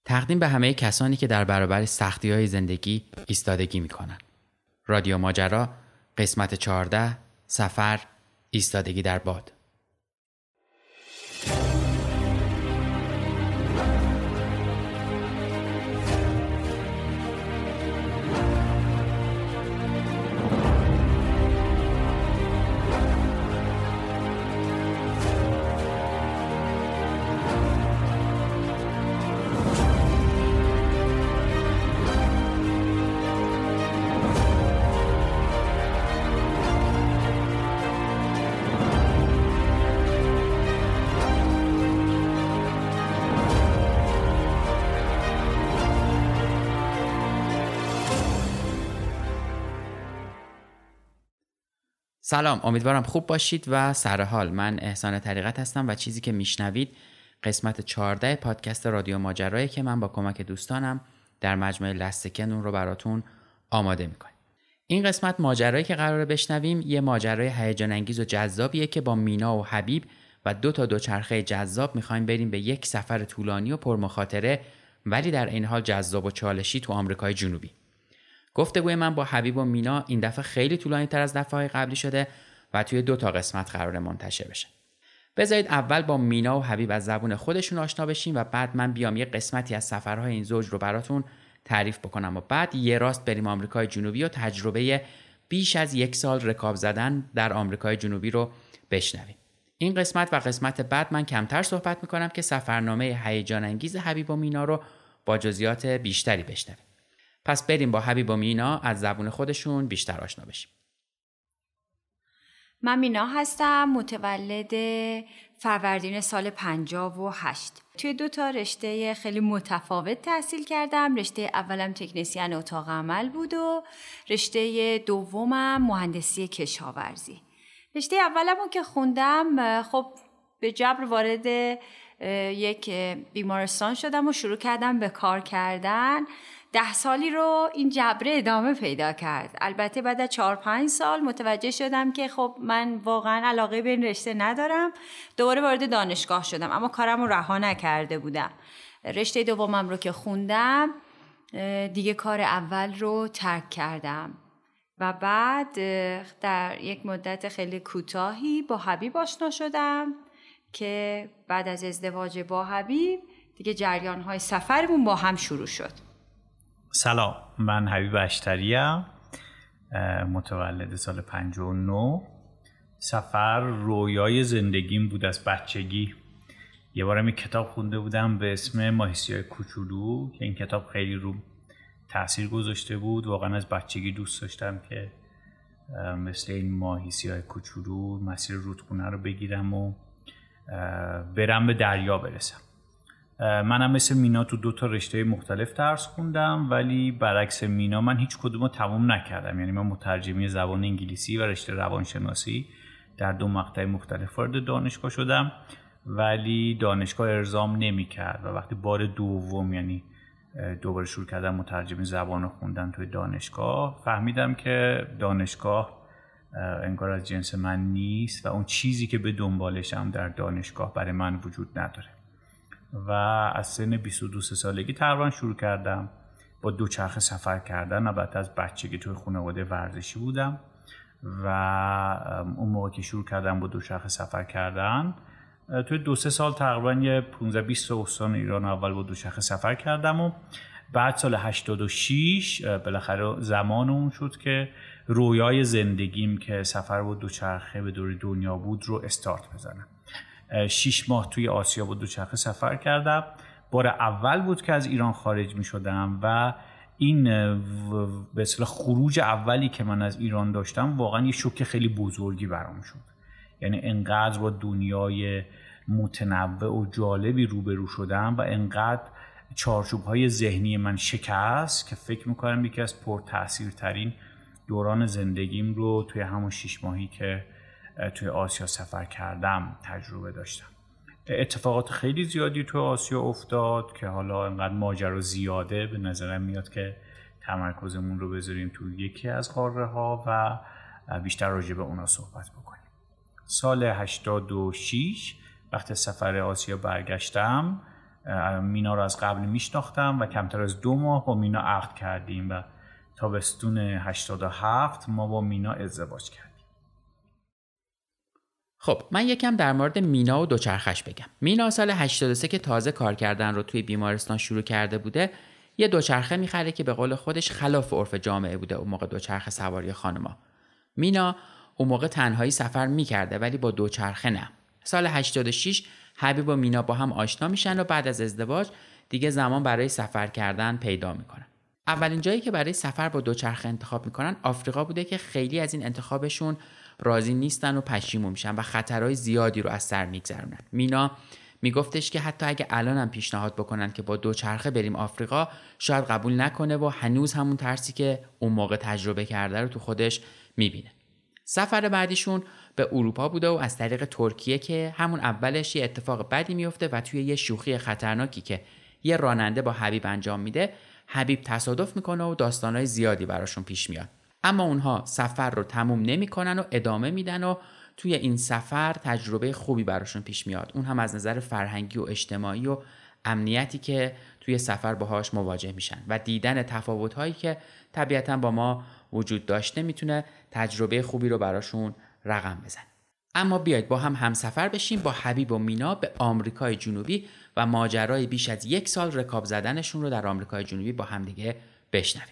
تقدیم به همه کسانی که در برابر سختی‌های زندگی ایستادگی می‌کنند. رادیو ماجرا قسمت 14 سفر ایستادگی در باد. سلام، امیدوارم خوب باشید و سرحال. من احسان طریقت هستم و چیزی که میشنوید قسمت 14 پادکست رادیو ماجرایی که من با کمک دوستانم در مجموعه لستکن اون رو براتون آماده میکنیم. این قسمت ماجرایی که قراره بشنویم یه ماجرای هیجان انگیز و جذابیه که با مینا و حبیب و دو تا دوچرخه جذاب میخوایم بریم به یک سفر طولانی و پرمخاطره ولی در این حال جذاب و چالشی تو آمریکای جنوبی. گفتگوی من با حبیب و مینا این دفعه خیلی طولانی تر از دفعه‌های قبلی شده و توی 2 تا قسمت قراره منتشر بشه. بذارید اول با مینا و حبیب از زبون خودشون آشنا بشیم و بعد من بیام یه قسمتی از سفرهای این زوج رو براتون تعریف بکنم و بعد یه راست بریم آمریکای جنوبی و تجربه بیش از 1 سال رکاب زدن در آمریکای جنوبی رو بشنویم. این قسمت و قسمت بعد من کمتر صحبت میکنم که سفرنامه هیجان انگیز حبیب و مینا رو با جزئیات بیشتری بشنویم. پس بریم با حبیب و مینا از زبون خودشون بیشتر آشنا بشیم. من مینا هستم، متولد فروردین سال 58. توی 2 تا رشته خیلی متفاوت تحصیل کردم. رشته اولم تکنسین اتاق عمل بود و رشته دومم مهندسی کشاورزی. رشته اولمو که خوندم خب به جبر وارد یک بیمارستان شدم و شروع کردم به کار کردن. 10 سالی رو این جبره ادامه پیدا کرد. البته بعد از 4-5 سال متوجه شدم که خب من واقعا علاقه به این رشته ندارم. دوباره وارد دانشگاه شدم اما کارم رو رها نکرده بودم. رشته دومم رو که خوندم دیگه کار اول رو ترک کردم و بعد در یک مدت خیلی کوتاهی با حبیب آشنا شدم که بعد از ازدواج با حبیب دیگه جریان‌های سفرمون با هم شروع شد. سلام، من حبیب اشتری‌ام، متولد سال 59. سفر رویای زندگیم بود از بچگی. یه بارم یک کتاب خونده بودم به اسم ماهیسیای کوچولو که این کتاب خیلی رو تأثیر گذاشته بود. واقعا از بچگی دوست داشتم که مثل این ماهیسیای کوچولو مسیر رودخونه رو بگیرم و برم به دریا برسم. منم مثل مینا تو 2 تا رشته مختلف درس خوندم ولی برعکس مینا من هیچ کدومو تموم نکردم. یعنی من مترجمی زبان انگلیسی و رشته روانشناسی در 2 مقطع مختلف وارد دانشگاه شدم ولی دانشگاه ارضام نمی‌کرد و وقتی بار دوم یعنی دوباره شروع کردم مترجمی زبان رو خوندن توی دانشگاه فهمیدم که دانشگاه انگار از جنس من نیست و اون چیزی که به دنبالشم در دانشگاه برای من وجود نداره. و از سن 22 سالگی تقریبا شروع کردم با دوچرخه سفر کردن. البته از بچگی توی خانواده ورزشی بودم و اون موقع که شروع کردم با دوچرخه سفر کردن توی 2-3 سال تقریبا یه 15-20 تا استان ایران اول با دوچرخه سفر کردم و بعد سال 86 بالاخره زمان اون شد که رویای زندگیم که سفر با دوچرخه به دور دنیا بود رو استارت بزنم. 6 ماه توی آسیا با دوچرخه سفر کردم. بار اول بود که از ایران خارج می شدم و این به اصطلاح خروج اولی که من از ایران داشتم واقعا یه شوک خیلی بزرگی برام شد. یعنی انقدر با دنیای متنوع و جالبی روبرو شدم و انقدر چارچوب‌های ذهنی من شکست که فکر می‌کنم یکی از پرتأثیرترین دوران زندگیم رو توی همون 6 ماهی که توی آسیا سفر کردم تجربه داشتم. اتفاقات خیلی زیادی توی آسیا افتاد که حالا انقدر ماجرا زیاده به نظرم میاد که تمرکزمون رو بذاریم توی یکی از قاره ها و بیشتر راجع به اونا صحبت بکنیم. سال 86 وقتی سفر آسیا برگشتم مینا رو از قبل میشناختم و کمتر از 2 ماه با مینا عقد کردیم و تابستون 87 ما با مینا ازدواج کردیم. خب من یکم در مورد مینا و دوچرخش بگم. مینا سال 83 که تازه کار کردن رو توی بیمارستان شروع کرده بوده، یه دوچرخه میخره که به قول خودش خلاف عرف جامعه بوده اون موقع دوچرخه سواری خانما. مینا اون موقع تنهایی سفر میکرده ولی با دوچرخه نه. سال 86 حبیب و مینا با هم آشنا میشن و بعد از ازدواج دیگه زمان برای سفر کردن پیدا میکنن. اولین جایی که برای سفر با دوچرخه انتخاب میکنن آفریقا بوده که خیلی از این انتخابشون راضی نیستن و پشیمون میشن و خطرهای زیادی رو از سر میگذرونن. مینا میگفتش که حتی اگه الانم پیشنهاد بکنن که با دوچرخه بریم آفریقا شاید قبول نکنه و هنوز همون ترسی که اون موقع تجربه کرده رو تو خودش میبینه. سفر بعدیشون به اروپا بوده و از طریق ترکیه که همون اولش یه اتفاق بدی میفته و توی یه شوخی خطرناکی که یه راننده با حبیب انجام میده، حبیب تصادف میکنه و داستانای زیادی براشون پیش میاد. اما اونها سفر رو تموم نمیکنن و ادامه میدن و توی این سفر تجربه خوبی براشون پیش میاد. اون هم از نظر فرهنگی و اجتماعی و امنیتی که توی سفر باهاش مواجه میشن و دیدن تفاوت‌هایی که طبیعتاً با ما وجود داشته میتونه تجربه خوبی رو براشون رقم بزنه. اما بیاید با هم همسفر بشیم با حبیب و مینا به آمریکای جنوبی و ماجرای بیش از 1 سال رکاب زدنشون رو در آمریکای جنوبی با هم دیگه بشنویم.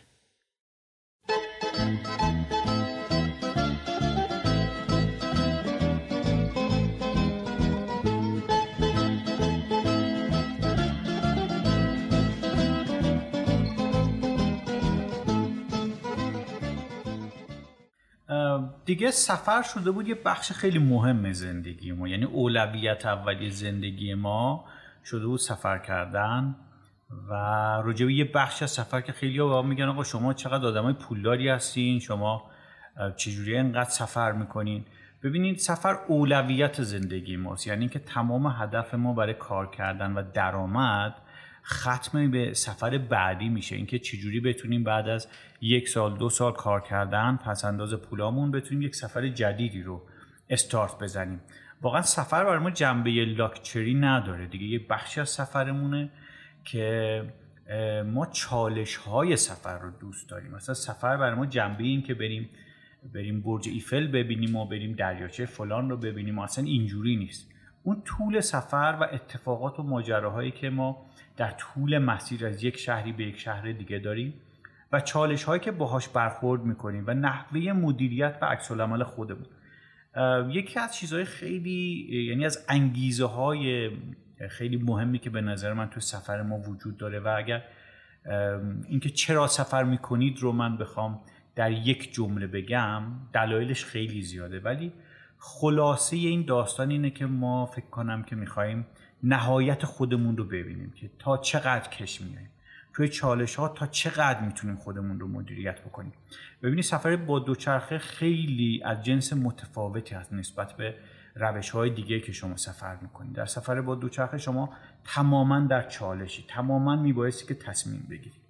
دیگه سفر شده بود یه بخش خیلی مهم زندگی ما، یعنی اولویت اولی زندگی ما شده بود سفر کردن و راجع به یه بخش از سفر که خیلی‌ها به ما میگن آقا شما چقدر آدمای پولداری هستین، شما چجوری اینقدر سفر میکنین. ببینید سفر اولویت زندگی ماست، یعنی که تمام هدف ما برای کار کردن و درآمد ختم به سفر بعدی میشه، اینکه چجوری بتونیم بعد از 1 سال 2 سال کار کردن پس انداز پولامون بتونیم یک سفر جدیدی رو استارت بزنیم. واقعا سفر برای ما جنبه لاکچری نداره دیگه، یه بخشی از سفرمونه که ما چالش های سفر رو دوست داریم. مثلا سفر برای ما جنبه این که بریم برج ایفل ببینیم و بریم دریاچه فلان رو ببینیم، اصلا اینجوری نیست. اون طول سفر و اتفاقات و ماجراهایی که ما در طول مسیر از یک شهری به یک شهر دیگه داریم و چالش هایی که باهاش برخورد میکنیم و نحوه مدیریت و عکس العمل خودمون، یکی از چیزهای خیلی، یعنی از انگیزه های خیلی مهمی که به نظر من تو سفر ما وجود داره و اگر اینکه چرا سفر میکنید رو من بخوام در یک جمله بگم دلایلش خیلی زیاده، ولی خلاصه این داستان اینه که ما فکر کنم که میخواییم نهایت خودمون رو ببینیم که تا چقدر کش میاییم توی چالش ها، تا چقدر میتونیم خودمون رو مدیریت بکنیم. ببینید سفر با دوچرخه خیلی از جنس متفاوتی هست نسبت به روش های دیگه که شما سفر میکنید. در سفر با دوچرخه شما تماما در چالشی، تماما میبایستی که تصمیم بگیرید.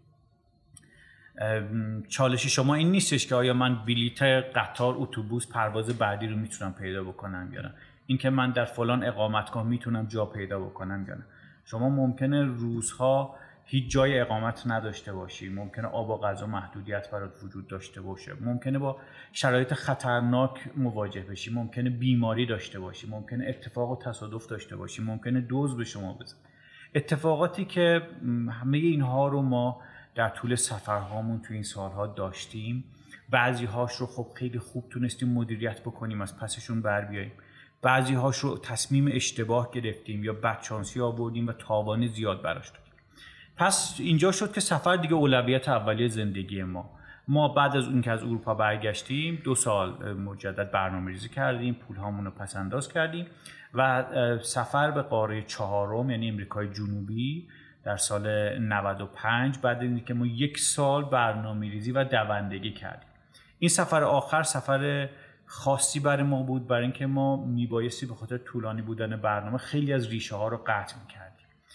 چالش شما این نیستش که آیا من بلیط قطار، اتوبوس، پرواز بعدی رو میتونم پیدا بکنم یا نه، این که من در فلان اقامتگاه میتونم جا پیدا بکنم یا نه. شما ممکنه روزها هیچ جای اقامت نداشته باشی، ممکنه آب و غذا محدودیت برات وجود داشته باشه، ممکنه با شرایط خطرناک مواجه بشی، ممکنه بیماری داشته باشی، ممکنه اتفاق و تصادف داشته باشی، ممکنه دزد به شما بزنه. اتفاقاتی که همه اینها رو ما در طول سفرهامون توی این سالها داشتیم. بعضی هاش رو خب خیلی خوب تونستیم مدیریت بکنیم، از پسشون بر بیاییم. بعضی هاش رو تصمیم اشتباه گرفتیم یا بدشانسی آوردیم و تاوان زیاد براش دادیم. پس اینجا شد که سفر دیگه اولویت اولیه زندگی ما بعد از اون که از اروپا برگشتیم 2 سال مجدد برنامه‌ریزی کردیم، پولهامون رو پس انداز کردیم و سفر به قاره 4 یعنی امریکای جنوبی در سال 95 بعد از اینکه ما 1 سال برنامه‌ریزی و دوندگی کردیم. این سفر آخر سفر خاصی برای ما بود، برای اینکه ما میبایستی به خاطر طولانی بودن برنامه خیلی از ریشه ها رو قطع میکردیم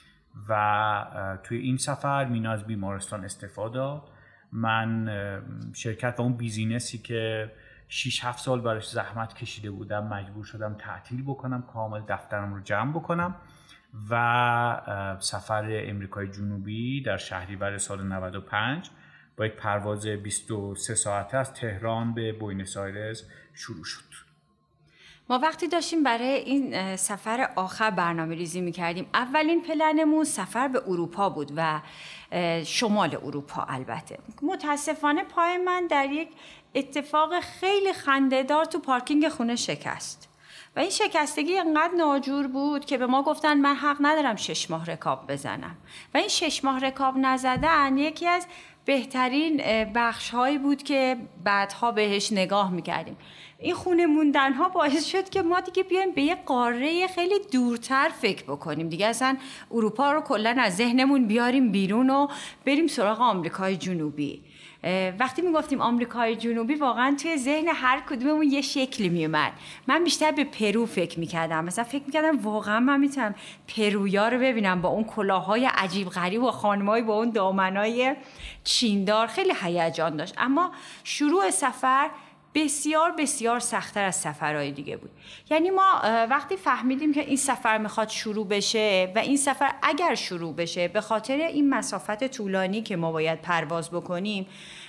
و توی این سفر مینا از بیمارستان استفاده داد. من شرکت و اون بیزینسی که 6-7 سال براش زحمت کشیده بودم مجبور شدم تعطیل بکنم، کامل دفترم رو جمع بکنم و سفر امریکای جنوبی در شهریور سال 95 با یک پرواز 23 ساعته از تهران به بوئنوس آیرس شروع شد. ما وقتی داشتیم برای این سفر آخر برنامه ریزی می‌کردیم، اولین پلنمون سفر به اروپا بود و شمال اروپا. البته متاسفانه پای من در یک اتفاق خیلی خنده‌دار تو پارکینگ خونه شکست و این شکستگی انقدر ناجور بود که به ما گفتن من حق ندارم 6 ماه رکاب بزنم و این 6 ماه رکاب نزدن یکی از بهترین بخش‌هایی بود که بعدها بهش نگاه می‌کردیم. این خونه موندن‌ها باعث شد که ما دیگه بیایم به یه قاره خیلی دورتر فکر بکنیم. دیگه اصلا اروپا رو کلاً از ذهنمون بیاریم بیرون و بریم سراغ آمریکای جنوبی. وقتی میگفتیم آمریکای جنوبی واقعا توی ذهن هر کدوممون یه شکلی میومد. من بیشتر به پرو فکر میکردم. مثلا فکر میکردم واقعا من میتونم پرویا رو ببینم با اون کلاههای عجیب غریب و خانمایی با اون دامنای چیندار. خیلی هیجان داشت. اما شروع سفر بسیار بسیار سخت‌تر از سفرهای دیگه بود. یعنی ما وقتی فهمیدیم که این سفر میخواد شروع بشه و این سفر اگر شروع بشه به خاطر این مسافت طولانی که ما باید پرواز بکنیم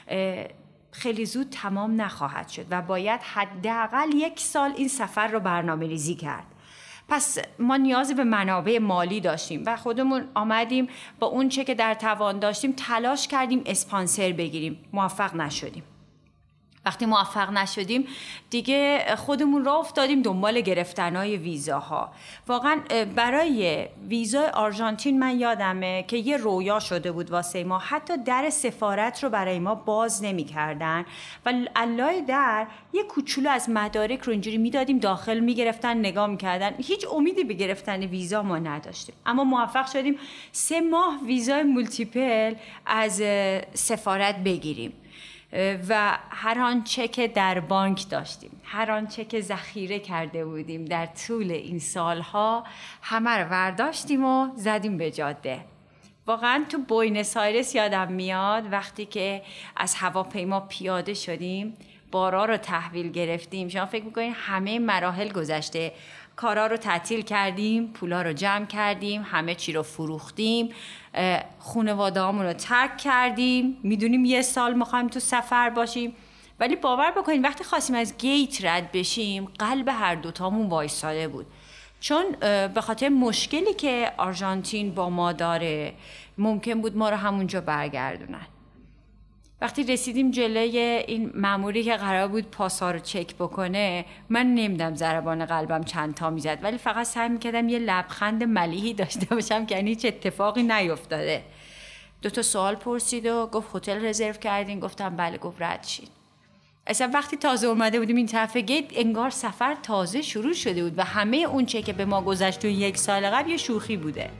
خیلی زود تمام نخواهد شد و باید حداقل 1 سال این سفر رو برنامه ریزی کرد. پس ما نیاز به منابع مالی داشتیم و خودمون آمدیم با اون چه که در توان داشتیم تلاش کردیم اسپانسر بگیریم. موفق نشدیم. وقتی موفق نشدیم دیگه خودمون راه افتادیم دنبال گرفتنهای ویزاها. واقعا برای ویزای آرژانتین من یادمه که یه رویا شده بود واسه ما. حتی در سفارت رو برای ما باز نمی کردن و علای در یه کوچولو از مدارک رو اینجوری میدادیم داخل میگرفتن نگاه میکردن. هیچ امیدی به گرفتن ویزا ما نداشتیم، اما موفق شدیم 3 ماه ویزای مولتیپل از سفارت بگیریم و هر آنچه که در بانک داشتیم، هر آنچه که ذخیره کرده بودیم در طول این سالها همه رو برداشتیم و زدیم به جاده. واقعا تو بوئنوس آیرس یادم میاد وقتی که از هواپیما پیاده شدیم، بارا رو تحویل گرفتیم. شما فکر میکنین همه مراحل گذشته، کارا رو تعطیل کردیم، پولا رو جمع کردیم، همه چی رو فروختیم، خانواده هامون رو ترک کردیم، میدونیم 1 سال میخوایم تو سفر باشیم. ولی باور بکنین وقتی خواستیم از گیت رد بشیم قلب هر دوتامون وایساده بود، چون به خاطر مشکلی که آرژانتین با ما داره ممکن بود ما رو همونجا برگردونن. وقتی رسیدیم جلوی این مأموری که قرار بود پاسا رو چک بکنه، من نمیدونم ضربان قلبم چند تا میزد، ولی فقط سعی میکردم یه لبخند ملیحی داشته باشم که هیچ اتفاقی نیفتاده. 2 تا سوال پرسید و گفت هتل رزرو کردین؟ گفتم بله. گفت رد شین. اصلا وقتی تازه اومده بودیم این طرف گیت انگار سفر تازه شروع شده بود و همه اون چه که به ما گذشت تو 1 سال قبل یه شوخی بوده.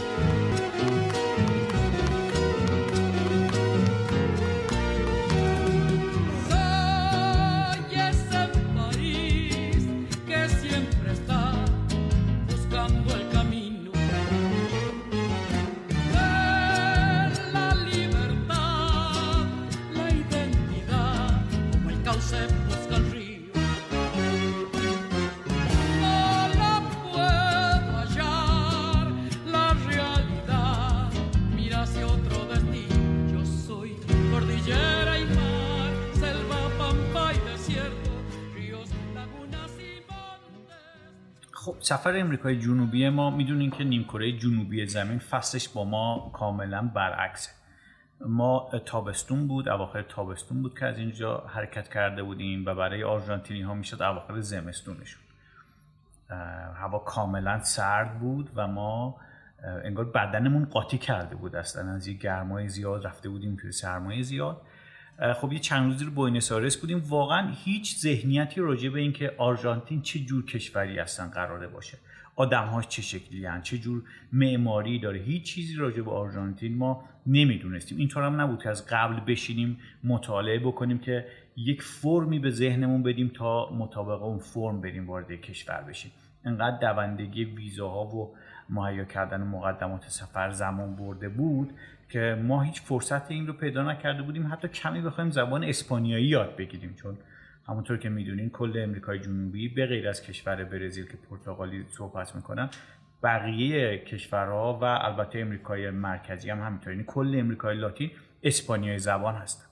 سفر امریکای جنوبی ما میدونین که نیمکره جنوبی زمین فصلش با ما کاملا برعکسه. ما تابستون بود، اواخر تابستون بود که از اینجا حرکت کرده بودیم و برای آرژانتینی ها میشد اواخر زمستونشون. هوا کاملا سرد بود و ما انگار بدنمون قاطی کرده بود اصلا، از یه گرمای زیاد رفته بودیم توی سرمای زیاد. خب یه چند روزی رو بوئنوس آیرس بودیم، واقعا هیچ ذهنیتی راجع به این که آرژانتین چه جور کشوری اصلا قراره باشه، آدم‌هاش چه شکلی هستن، چه جور معماری داره، هیچ چیزی راجع به آرژانتین ما نمیدونستیم. اینطور هم نبود که از قبل بشینیم مطالعه بکنیم که یک فرمی به ذهنمون بدیم تا مطابق اون فرم بریم وارد کشور بشیم. انقدر دوندگی ویزاها و مهیا کردن مقدمات سفر زمان برده بود که ما هیچ فرصت این رو پیدا نکرده بودیم حتی کمی بخوایم زبان اسپانیایی یاد بگیریم، چون همونطور که میدونین کل امریکای جنوبی به غیر از کشور برزیل که پرتغالی صحبت میکنن بقیه کشورها و البته امریکای مرکزی هم همینطور، یعنی کل امریکای لاتین اسپانیایی زبان هستن.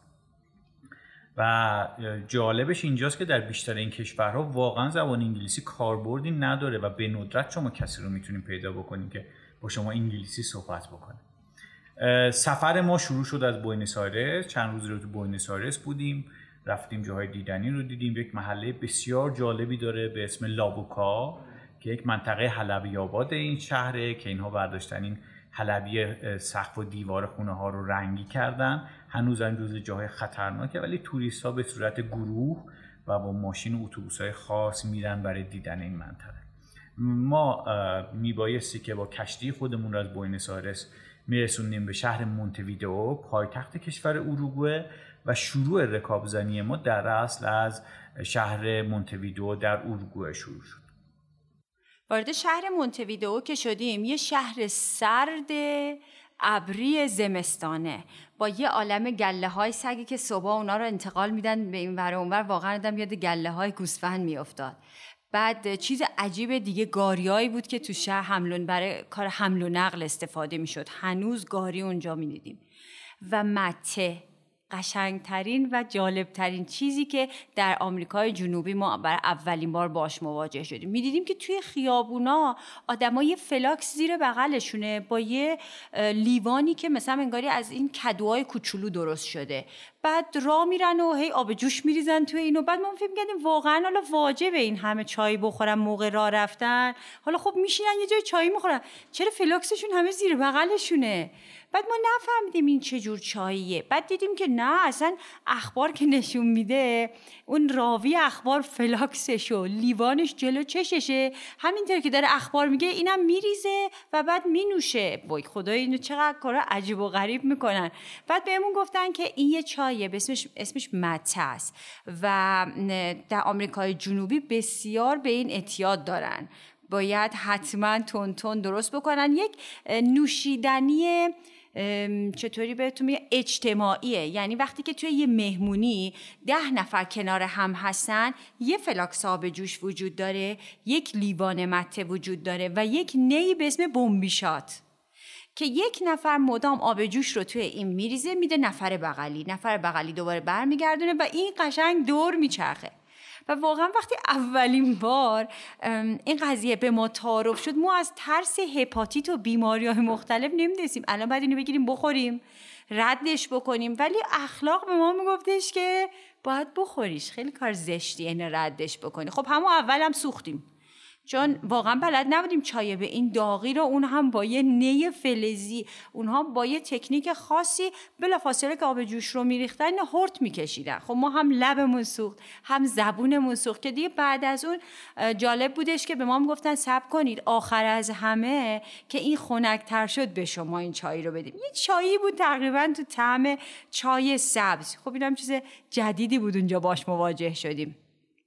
و جالبش اینجاست که در بیشتر این کشورها واقعا زبان انگلیسی کاربردی نداره و به ندرت شما کسی رو میتونید پیدا بکنید که با شما انگلیسی صحبت بکنه. سفر ما شروع شد از بوئنوس آیرس. چند روزی رو تو بوئنوس آیرس بودیم، رفتیم جاهای دیدنی رو دیدیم. یک محله بسیار جالبی داره به اسم لابوکا که یک منطقه حلبی آباد این شهره که اینها برداشتن این حلبی سقف و دیوار خونه ها رو رنگی کردن. هنوز هم جزو جاهای خطرناکه، ولی توریست ها به صورت گروه و با ماشین و اتوبوس های خاص میرن برای دیدن این منطقه. ما میبایستی که با کشتی خودمون رو از بوئنوس آیرس میرسونیم به شهر مونته‌ویدئو، پایتخت کشور اوروگوئه، و شروع رکابزنی ما در اصل از شهر مونته‌ویدئو در اوروگوئه شروع شد. وارد شهر مونته‌ویدئو که شدیم، یه شهر سرد ابری زمستانه با یه عالم گله های سگی که صبح اونا رو انتقال میدن به این ور و اون ور. واقعا آدم یاد گله های گوسفند میافتاد. بعد چیز عجیب دیگه گاریایی بود که تو شهر برای کار حمل و نقل استفاده میشد. هنوز گاری اونجا میدیدیم. و مته، قشنگترین و جالبترین چیزی که در آمریکای جنوبی ما برای اولین بار باش مواجه شدیم. میدیدیم که توی خیابونا آدما یه فلاکس زیر بغلشونه با یه لیوانی که مثلا انگاری از این کدوهای کوچولو درست شده. بعد راه میرن و هی آب جوش میریزن توی اینو. بعد ما فکر می‌کردیم واقعا حالا واجبه این همه چای بخورن موقع راه رفتن؟ حالا خب میشینن یه جای چای میخورن، چرا فلاکسشون همه زیر بغلشونه؟ بعد ما نفهمیدیم این چه جور چاییه. بعد دیدیم که نه، اصلا اخبار که نشون میده اون راوی اخبار فلاکسشو لیوانش جلو چششه، همینطور که داره اخبار میگه اینم میریزه و بعد مینوشه. وای خدای اینو چقدر کارا عجیب و غریب میکنن. بعد بهمون گفتن که این یه چایه اسمش مته است و در آمریکای جنوبی بسیار به این اعتیاد دارن. باید حتما تون درست بکنن. یک نوشیدنی چطوری بهتون میگم اجتماعیه، یعنی وقتی که توی یه مهمونی 10 نفر کنار هم هستن، یه فلاکس آب جوش وجود داره، یک لیوان مته وجود داره و یک نی به اسم بومبیشات که یک نفر مدام آب جوش رو توی این میریزه میده نفر بغلی دوباره برمیگردونه و این قشنگ دور میچرخه. و واقعا وقتی اولین بار این قضیه به ما تعارف شد، ما از ترس هپاتیت و بیماری‌های مختلف نمی‌دونستیم الان باید اینو بگیریم بخوریم ردش بکنیم، ولی اخلاق به ما میگفتش که باید بخوریش، خیلی کار زشتیه اینو ردش بکنی. خب همون اولم سوختیم چون واقعا بلد نبودیم چای به این داغی رو، اون هم با یه نی فلزی، اونها با یه تکنیک خاصی بلافاصله که آب جوش رو میریختن هورت میکشیدن. خب ما هم لبمون سوخت هم زبونمون سوخت که دیگه بعد از اون جالب بودش که به ما میگفتن صبر کنید آخر از همه که این خنک‌تر شد به شما این چای رو بدیم. یه چایی بود تقریبا تو طعم چای سبز. خب اینم چیز جدیدی بود اونجا باش مواجه شدیم.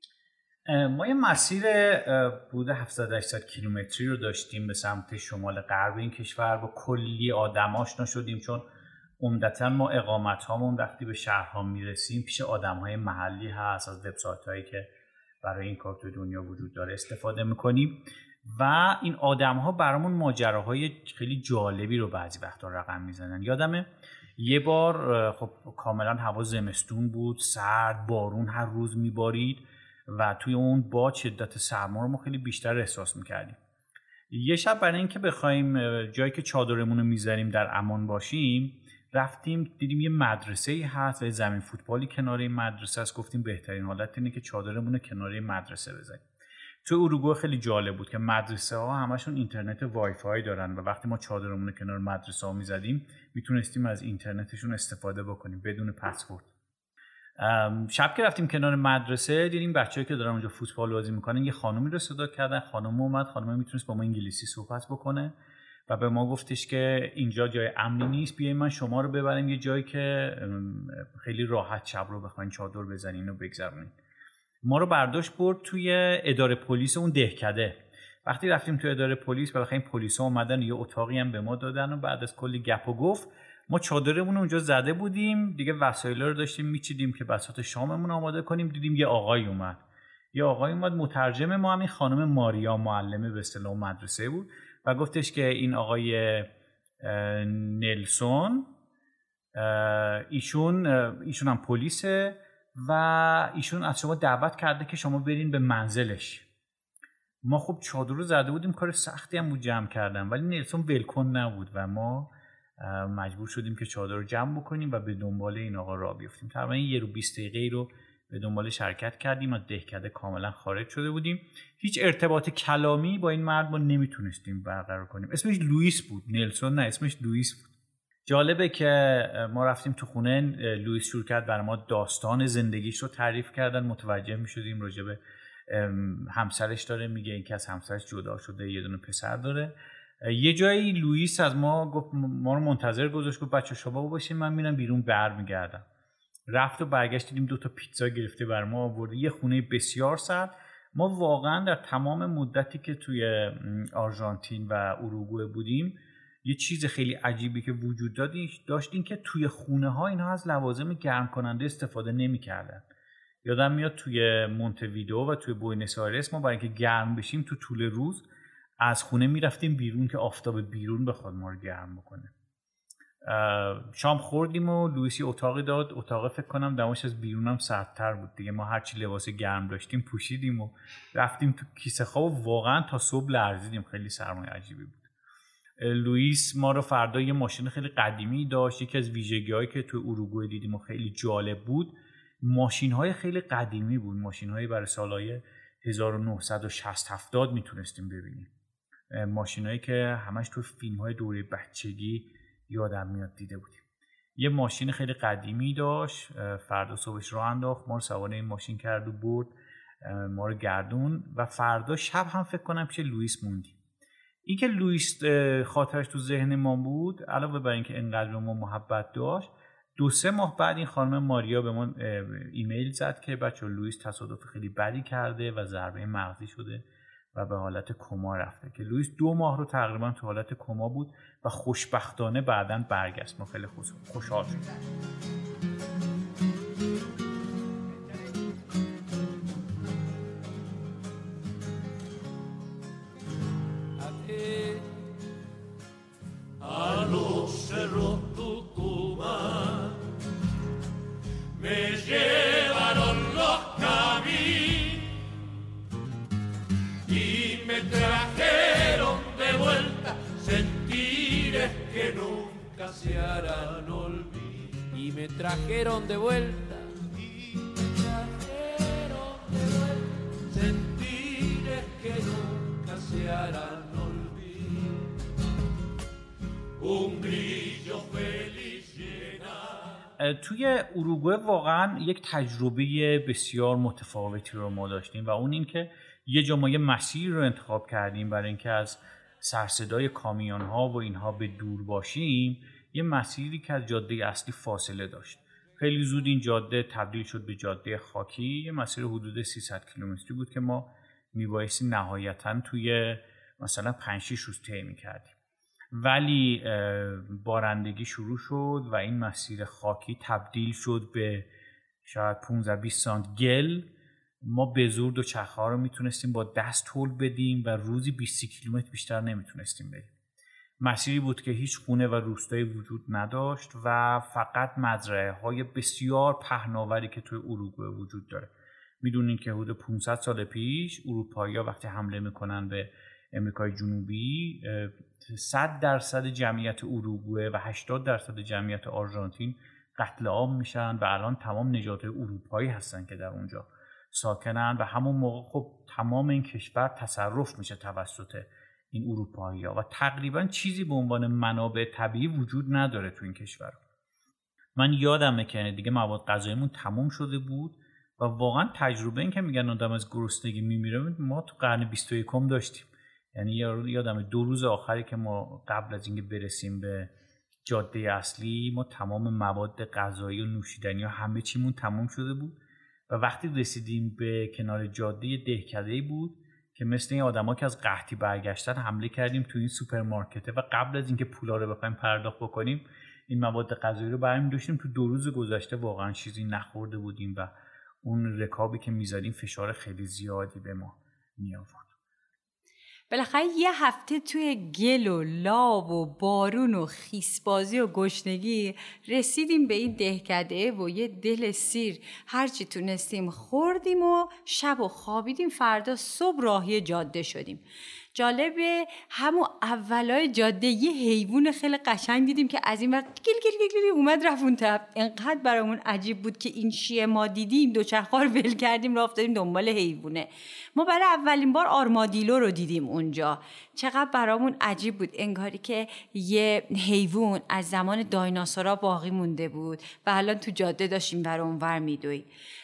ما یه مسیر بوده 700-800 کیلومتری رو داشتیم به سمت شمال غرب این کشور. با کلی آدم آشنا شدیم چون عمدتاً ما اقامت هامون وقتی به شهرها میرسیم پیش آدم های محلی هست، از وبسایت هایی که برای این کار تو دنیا وجود داره استفاده میکنیم و این آدم ها برامون ماجراهای خیلی جالبی رو بعضی وقتا رقم میزنن. یادمه یه بار خب کاملا هوا زمستون بود، سرد، بارون هر روز میبارید و توی اون با شدت سرما رو ما خیلی بیشتر احساس میکردیم. یه شب برای اینکه بخوایم جایی که چادرمون رو میذاریم در امان باشیم رفتیم دیدیم یه مدرسه‌ای هست و زمین فوتبالی کنار این مدرسه است. گفتیم بهترین حالت اینه که چادرمون رو کنار این مدرسه بذاریم. توی اوروگوئه خیلی جالب بود که مدرسه ها همشون اینترنت وای فای دارن و وقتی ما چادرمون رو کنار مدرسه ها میزدیم میتونستیم از اینترنتشون استفاده بکنیم بدون پسورد. شب که رفتیم کنار مدرسه دیدیم بچه‌ها که دارن اونجا فوتبال بازی میکنن، یه خانومی رو صدا کردن. خانم اومد، خانم میتونست با ما انگلیسی صحبت بکنه و به ما گفتش که اینجا جای امنی نیست، بیاین من شما رو ببرم یه جایی که خیلی راحت شب رو بخواین چادر بزنین و بگذرونین. ما رو برداشت برد توی اداره پلیس اون دهکده. وقتی رفتیم توی اداره پلیس بالاخره این پلیسا اومدن یه اتاقی هم به ما دادن و بعد از کلی گپ و گفت ما چادرمون اونجا زده بودیم دیگه، وسایل رو داشتیم میچیدیم که بساط شاممون آماده کنیم. دیدیم یه آقایی اومد مترجم ما، همین خانم ماریا معلمه به اصطلاح مدرسه بود و گفتش که این آقای نلسون ایشون هم پلیسه و ایشون از شما دعوت کرده که شما برین به منزلش. ما خب چادر رو زده بودیم، کار سختی هم بود جمع کردن، ولی نلسون ولکن نبود و ما مجبور شدیم که چادر رو جمع بکنیم و به دنبال این آقا راه بیفتیم. تقریبا 1 رو 20 دقیقه رو به دنبال شرکت کردیم و دهکده کاملا خارج شده بودیم. هیچ ارتباط کلامی با این مرد ما نمیتونستیم برقرار کنیم. اسمش لوئیس بود، نلسون نه، اسمش لوئیس بود. جالبه که ما رفتیم تو خونه لوئیس، شروع کرد برای ما داستان زندگیش رو تعریف کردن. متوجه میشدیم راجع به همسرش داره میگه، این که از همسرش جدا شده، یه دونه پسر داره. یه جایی لوئیس از ما گفت، ما رو منتظر گذاشت، گفت بچه شما باشین من میرم بیرون برمیگردم. رفت و برگشت، دیدیم 2 تا پیتزا گرفته بر ما آورده، یه خونه بسیار سرد. ما واقعا در تمام مدتی که توی آرژانتین و اروگوئه بودیم یه چیز خیلی عجیبی که وجود داشت این که توی خونه ها اینها از لوازم گرم کننده استفاده نمی‌کردن. یادم میاد توی مونته‌ویدئو و توی بوئنوس آیرس ما برای اینکه گرم بشیم تو طول روز از خونه میرفتیم بیرون که آفتاب بیرون بخواد ما رو گرم بکنه. شام خوردیم و لوئیس اتاقی داد، اتاق فکر کنم دماش از بیرونم سردتر بود دیگه. ما هرچی لباس گرم داشتیم پوشیدیم و رفتیم تو کیسه خواب و واقعا تا صبح لرزیدیم. خیلی سرمایه عجیبی بود. لوئیس ما رو فردا یه ماشین خیلی قدیمی داشت. یکی از ویژگی‌هایی که تو اروگوئه دیدیم و خیلی جالب بود، ماشین‌های خیلی قدیمی بود، ماشین‌هایی برای سال‌های 1960-70 میتونستیم ببینیم. ماشین‌هایی که همش تو فیلم‌های دوره بچگی یادم میاد دیده بودیم. یه ماشین خیلی قدیمی داشت. فردا صبحش راه انداخت، ما رو سوار این ماشین کرد و برد، ما رو گردون و فردا شب هم فکر کنم پیش لوئیس موندیم. این که لوئیس خاطرش تو ذهن ما بود، علاوه بر اینکه انقدر ما محبت داشت، 2-3 ماه بعد این خانم ماریا به ما ایمیل زد که بچه لوئیس تصادف خیلی بدی کرده و ضربه مغزی شده و به حالت کما رفته، که لوئیس 2 ماه رو تقریبا تو حالت کما بود و خوشبختانه بعداً برگشت. ما خیلی خوشحال شدیم. Trajeron de vuelta sentires que nunca se harán olvidar. Un grillo feliz llena. توی اروگوئه واقعا یک تجربه بسیار متفاوتی رو ما داشتیم و اون این که یه جا ما یه مسیر رو انتخاب کردیم برای اینکه از سرصدای کامیون ها و اینها به دور باشیم. یه مسیری که از جاده اصلی فاصله داشت. خیلی زود این جاده تبدیل شد به جاده خاکی. یه مسیر حدود 300 کیلومتری بود که ما میبایستی نهایتاً توی مثلا 5-6 روز طی می‌کردیم. ولی بارندگی شروع شد و این مسیر خاکی تبدیل شد به شاید 15-20 سانت گل. ما به زور دوچرخه‌ها رو میتونستیم با دست هل بدیم و روزی 20 کیلومتر بیشتر نمیتونستیم بریم. مسیری بود که هیچ خونه و روستایی وجود نداشت و فقط مزرعه‌های بسیار پهناوری که توی اروگوئه وجود داره. میدونین که حدود 500 سال پیش اروپایی‌ها وقتی حمله میکنن به امریکای جنوبی 100% جمعیت اروگوئه و 80% جمعیت آرژانتین قتل عام میشن و الان تمام نژادهای اروپایی هستن که در اونجا ساکنن و همون موقع خب تمام این کشور تصرف میشه توسط این اروپایی‌ها و تقریبا چیزی به عنوان منابع طبیعی وجود نداره تو این کشور. من یادمه که دیگه مواد غذاییمون تموم شده بود و واقعا تجربه این که میگن آدم از گرسنگی میمیره ما تو قرن 21 داشتیم. یعنی یادمه 2 روز آخری که ما قبل از اینکه برسیم به جاده اصلی ما تمام مواد غذایی و نوشیدنی و همه چیمون تموم شده بود و وقتی رسیدیم به کنار جاده دهکده‌ای بود که مثل این آدما که از قحطی برگشتن حمله کردیم تو این سوپرمارکته و قبل از اینکه پولا رو بخوایم پرداخت بکنیم این مواد غذایی رو برمی داشتیم. تو 2 روز گذشته واقعا چیزی نخورده بودیم و اون رکابی که می‌زدیم فشار خیلی زیادی به ما می آورد. بالاخره یه هفته توی گل و لاب و بارون و خیسبازی و گشنگی رسیدیم به این دهکده و یه دل سیر هرچی تونستیم خوردیم و شب و خوابیدیم. فردا صبح راهی جاده شدیم. جالبه همون اولای جاده یه حیوان خیلی قشنگ دیدیم که از این ور گل گل گل اومد رفت اون طرف. انقدر برامون عجیب بود که این شیء ما دیدیم دوچرخه‌ها رو ول کردیم راه افتادیم دنبال حیوانه. ما برای اولین بار آرمادیلو رو دیدیم اونجا. چقدر برامون عجیب بود، انگاری که یه حیوان از زمان دایناسورا باقی مونده بود و الان تو جاده داشتیم ور اون ور میدویم.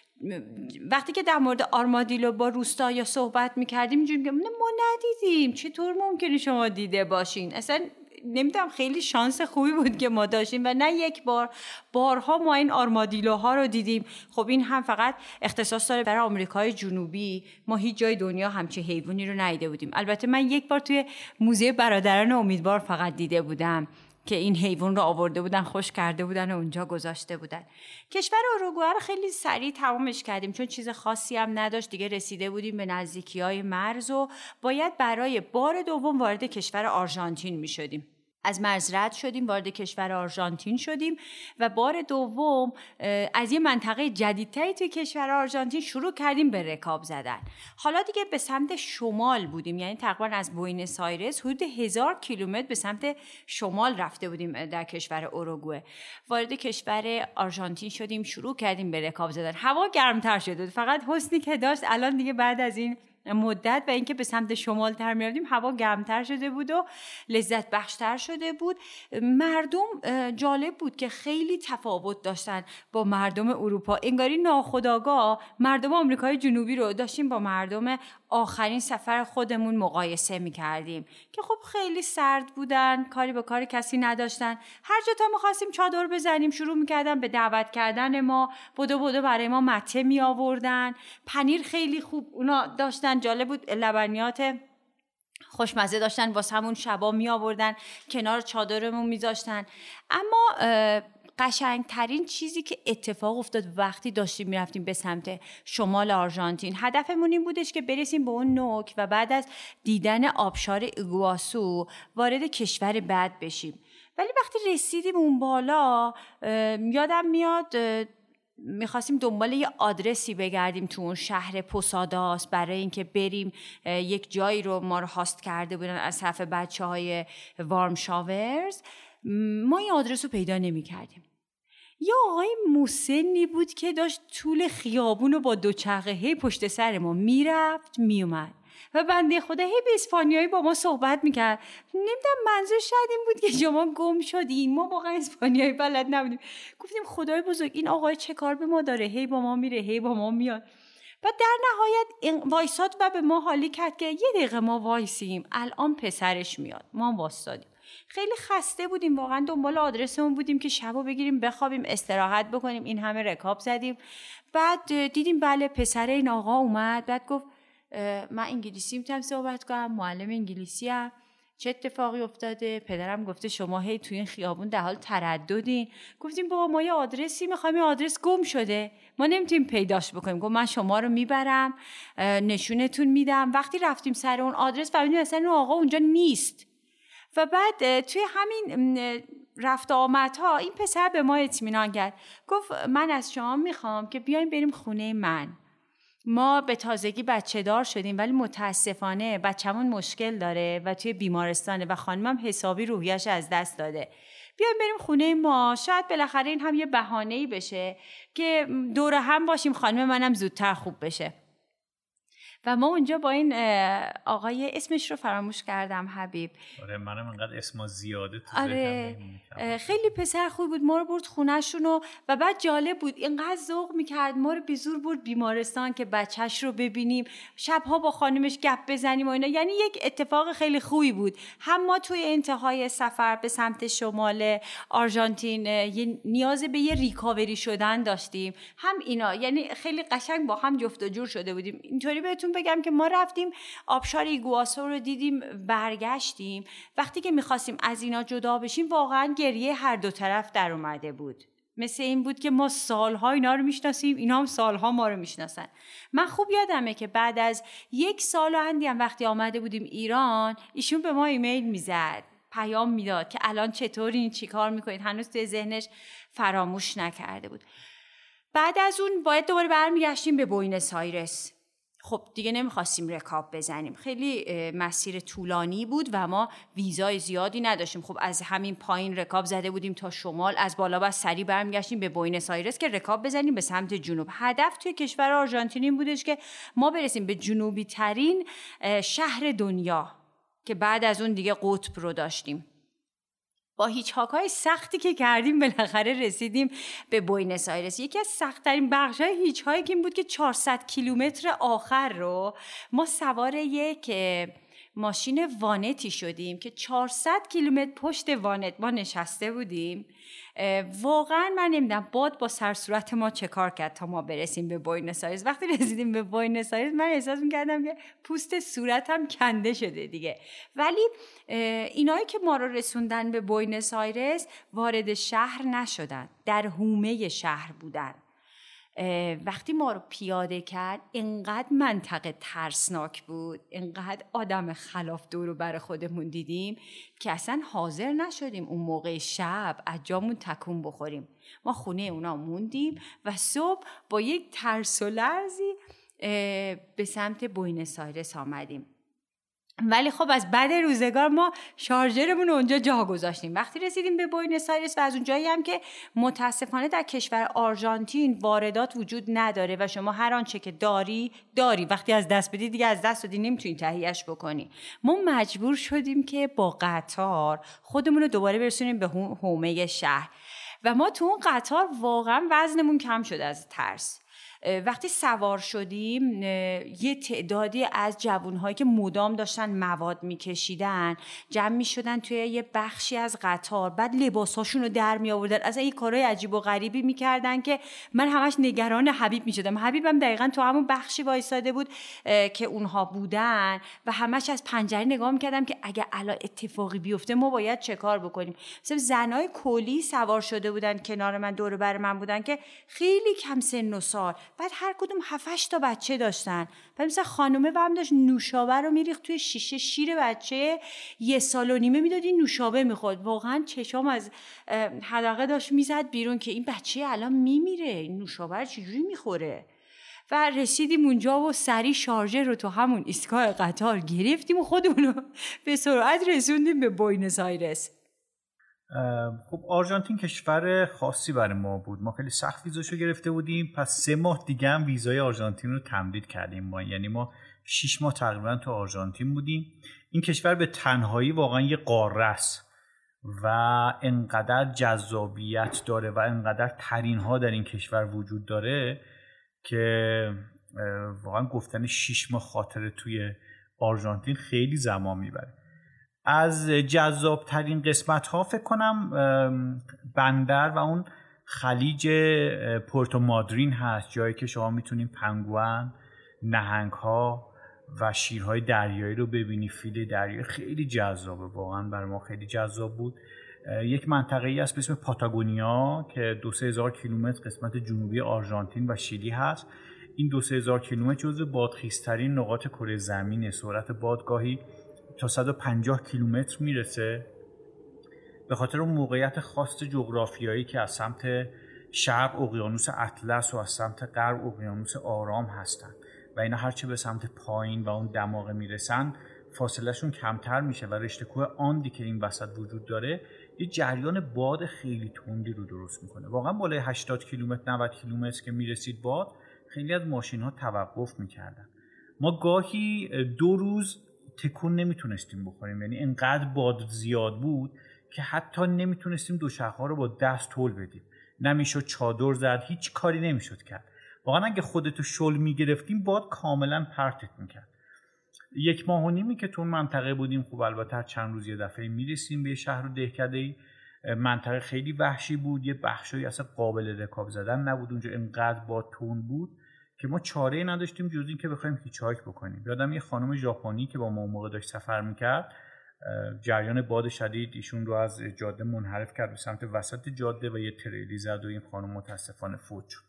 وقتی که در مورد آرمادیلو با روستایا صحبت میکردیم اینجوری میگم ما ندیدیم، چطور ممکنه شما دیده باشین؟ اصلا نمیدونم، خیلی شانس خوبی بود که ما داشتیم و نه یک بار، بارها ما این آرمادیلوها رو دیدیم. خب این هم فقط اختصاص داره برای آمریکای جنوبی، ما هیچ جای دنیا همچین حیوانی رو ندیده بودیم. البته من یک بار توی موزه برادران امیدوار فقط دیده بودم که این حیوان رو آورده بودن، خوش کرده بودن و اونجا گذاشته بودن. کشور اوروگوئه رو خیلی سریع تمامش کردیم چون چیز خاصی هم نداشت دیگه. رسیده بودیم به نزدیکی‌های مرز و باید برای بار دوم وارد کشور آرژانتین می شدیم. از مرز رد شدیم، وارد کشور آرژانتین شدیم و بار دوم از یه منطقه جدیدتری توی کشور آرژانتین شروع کردیم به رکاب زدن. حالا دیگه به سمت شمال بودیم، یعنی تقریبا از بوئنوس آیرس حدود 1000 کیلومتر به سمت شمال رفته بودیم در کشور اوروگوئه. وارد کشور آرژانتین شدیم، شروع کردیم به رکاب زدن. هوا گرمتر شده، فقط حسنی که داشت الان دیگه بعد از این مدت و اینکه به سمت شمال تر می‌رفتیم هوا گرمتر شده بود و لذت بخشتر شده بود. مردم جالب بود که خیلی تفاوت داشتن با مردم اروپا. انگاری ناخودآگاه مردم آمریکای جنوبی رو داشتیم با مردم آخرین سفر خودمون مقایسه می‌کردیم که خب خیلی سرد بودن، کاری به کار کسی نداشتن. هر جا تا می‌خواستیم چادر بزنیم شروع می‌کردن به دعوت کردن ما، بدو برای ما مته می‌آوردن. پنیر خیلی خوب اونا داشتن، جالب بود، لبنیات خوشمزه داشتن، واسه همون شبا می آوردن کنار چادرمون میذاشتن. اما قشنگترین چیزی که اتفاق افتاد وقتی داشتیم میرفتیم به سمت شمال آرژانتین، هدفمون این بودش که برسیم به اون نوک و بعد از دیدن آبشار ایگواسو وارد کشور بعد بشیم. ولی وقتی رسیدیم اون بالا یادم میاد میخواستیم دنبال یه آدرسی بگردیم تو اون شهر پوساداس برای اینکه بریم یک جایی رو ما رو هاست کرده بودن از طرف بچه‌های وارم شاورز. ما این آدرس رو پیدا نمی‌کردیم. یه آقای مسنی بود که داشت طول خیابون رو با دوچرخه پشت سر ما میرفت میومد و بنده خدا به اسپانیایی با ما صحبت میکرد. نمیدونم منظور شاید این بود که شما گم شدین، ما واقعا اسپانیایی بلد نبودیم. گفتیم خدای بزرگ این آقای چه کار به ما داره، با ما میره هی با ما میاد. و در نهایت وایساد و به ما حالی کرد که 1 دقیقه ما وایسیم، الان پسرش میاد. ما وایسادیم، خیلی خسته بودیم، واقعا دنبال آدرسمون بودیم که شبو بگیریم بخوابیم استراحت بکنیم. این همه رکاب زدیم، بعد دیدیم بله پسر این آقا اومد. بعد گفت من انگلیسی میتونم صحبت کنم، معلم انگلیسی ام، چه اتفاقی افتاده؟ پدرم گفته شما هی توی این خیابون در حال ترددین. گفتیم بابا ما یه آدرسی میخوایم، این آدرس گم شده، ما نمیتونیم پیداش بکنیم. گفت من شما رو میبرم نشونتون میدم. وقتی رفتیم سر اون آدرس فهمیدیم اصلا اون آقا اونجا نیست. و بعد توی همین رفت آمدها این پسر به ما اطمینان کرد، گفت من از شما میخوام که بیایم بریم خونه من. ما به تازگی بچه دار شدیم ولی متاسفانه بچه‌مون مشکل داره و توی بیمارستانه و خانمم حسابی روحیه‌اش از دست داده. بیایم بریم خونه ما، شاید بالاخره این هم یه بهانه‌ای بشه که دور هم باشیم، خانم منم زودتر خوب بشه. و ما اونجا با این آقای اسمش رو فراموش کردم، حبیب. آره منم انقدر اسما زیاده تو ذهنم. آره خیلی پسر خوب بود، ما رو برد خونه‌شون و بعد جالب بود اینقدر ذوق میکرد ما رو به زور برد بیمارستان که بچهش رو ببینیم، شبها با خانمش گپ بزنیم و اینا. یعنی یک اتفاق خیلی خوبی بود. هم ما توی انتهای سفر به سمت شمال آرژانتین نیاز به یه ریکاوری شدن داشتیم، هم اینا، یعنی خیلی قشنگ با هم جفت و جور شده بودیم. اینطوری بهتون بگم که ما رفتیم آبشار ایگواسو رو دیدیم، برگشتیم، وقتی که میخواستیم از اینا جدا بشیم واقعا گریه هر دو طرف در اومده بود. مثل این بود که ما سالها اینا رو میشناسیم، اینا هم سالها ما رو میشناسن. من خوب یادمه که بعد از 1 سال و اندی هم وقتی آمده بودیم ایران، ایشون به ما ایمیل میزد، پیام میداد که الان چطورین، چی کار میکنید. هنوز توی ذهنش فراموش نکرده بود. بعد از اون باید دوباره برمیگشتیم به بوینس آیرس. خب دیگه نمیخواستیم رکاب بزنیم، خیلی مسیر طولانی بود و ما ویزای زیادی نداشتیم. خب از همین پایین رکاب زده بودیم تا شمال، از بالا بعد سریع برمیگشتیم به بوینس آیرس که رکاب بزنیم به سمت جنوب. هدف توی کشور آرژانتین این بودش که ما برسیم به جنوبی ترین شهر دنیا که بعد از اون دیگه قطب رو داشتیم. با هیچ‌هاک‌های سختی که کردیم بالاخره رسیدیم به بوینس آیرس. یکی از سخت‌ترین بخش‌های هیچ‌هاک این بود که 400 کیلومتر آخر رو ما سوار یک ماشین وانتی شدیم که 400 کیلومتر پشت وانت ما نشسته بودیم. واقعا من نمیدونم باد با سر صورت ما چه کار کرد تا ما برسیم به بوینس آیرس. وقتی رسیدیم به بوینس آیرس من احساس می‌کردم که پوست صورتم کنده شده دیگه. ولی اینایی که ما رو رسوندن به بوینس آیرس وارد شهر نشدن، در حومه شهر بودن. وقتی ما رو پیاده کرد انقدر منطقه ترسناک بود، انقدر آدم خلاف دور و بر خودمون دیدیم که اصلا حاضر نشدیم اون موقع شب از جامون تکون بخوریم. ما خونه اونا موندیم و صبح با یک ترس و لرزی به سمت بوینس آیرس آمدیم. ولی خب از بعد روزگار ما شارژرمون رو اونجا جا گذاشتیم. وقتی رسیدیم به بوینس آیرس و از اونجایی هم که متاسفانه در کشور آرژانتین واردات وجود نداره و شما هر آنچه که داری وقتی از دست بدی دیگه از دست دادی، نمیتونی تهیه‌اش بکنی. ما مجبور شدیم که با قطار خودمون رو دوباره برسونیم به حومه شهر و ما تو اون قطار واقعا وزنمون کم شد از ترس. وقتی سوار شدیم یه تعدادی از جوانهایی که مدام داشتن مواد میکشیدن جمع میشدن توی یه بخشی از قطار، بعد لباساشون رو در می آوردن، از این کارهای عجیب و غریبی میکردن که من همش نگران حبیب میشدم. حبیبم دقیقاً تو همون بخشی وایساده بود که اونها بودن و همش از پنجره نگاه میکردم که اگه الان اتفاقی بیفته ما باید چه کار بکنیم. مثلا زنای کلی سوار شده بودن کنار من، دور و بر من بودن که خیلی کم سن و سال، بعد هر کدوم 7-8 تا بچه داشتن. بعد مثلا خانومه هم داشت نوشابه رو میریخت توی شیشه، شیر بچه 1.5 سال میدادی نوشابه میخورد. واقعا چشام از حدقه داشت میزد بیرون که این بچه الان میمیره، این نوشابه رو چجوری میخوره. و رسیدیم اونجا و سریع شارژر رو تو همون ایستگاه قطار گرفتیم و خودمون رو به سرعت رسوندیم به بوینس آیرس. خب آرژانتین کشور خاصی برای ما بود. ما خیلی سخت ویزاشو گرفته بودیم، پس 3 ماه دیگه هم ویزای آرژانتین رو تمدید کردیم ما. یعنی ما 6 ماه تقریبا تو آرژانتین بودیم. این کشور به تنهایی واقعا یه قاره است و انقدر جذابیت داره و انقدر ترین‌ها در این کشور وجود داره که واقعا گفتن 6 ماه خاطره توی آرژانتین خیلی زمان میبره. از جذابترین قسمت ها فکر کنم بندر و اون خلیج پورتو مادرین هست، جایی که شما میتونین پنگوئن، نهنگ ها و شیرهای دریایی رو ببینی. فیل دریایی خیلی جذابه، واقعا برای ما خیلی جذاب بود. یک منطقه ای هست به اسم پاتاگونیا که 2-3 هزار کیلومتر قسمت جنوبی آرژانتین و شیلی هست. این 2-3 هزار کیلومتر جزو بادخیزترین نقاط کره زمینه. سرعت بادگاهی تا 150 کیلومتر میرسه. به خاطر اون موقعیت خاص جغرافیایی که از سمت شرق اقیانوس اطلس و از سمت غرب اقیانوس آرام هستن و اینا هرچه به سمت پایین و اون دماغه میرسن فاصله شون کمتر میشه و رشته کوه آندی که این وسط وجود داره یه جریان باد خیلی تندی رو درست میکنه. واقعا بالای 80 کیلومتر 90 کیلومتر که میرسید باد، خیلی از ماشین ها توقف میکردن. ما گاهی 2 روز تکون نمیتونستیم بخوریم، یعنی انقدر باد زیاد بود که حتی نمیتونستیم دوچرخه‌ها رو با دست هل بدیم. نمیشد چادر زد، هیچ کاری نمیشد کرد. واقعا اگه خودتو شل میگرفتیم باد کاملا پرتت میکرد. 1.5 ماه که تو اون منطقه بودیم، خب البته چند روز یه دفعه میرسیم به شهر و دهکده‌ای. منطقه خیلی وحشی بود، یه بخشایی اصلا قابل رکاب زدن نبود اونجا، انقدر باد تند بود که ما چاره‌ای نداشتیم جز این که بخوایم هیچ‌هایک بکنیم. یادم یه خانم ژاپنی که با ما موقع داشت سفر میکرد جریان باد شدید ایشون رو از جاده منحرف کرد به سمت وسط جاده و یه تریلی زد و این خانم متاسفانه فوت شد.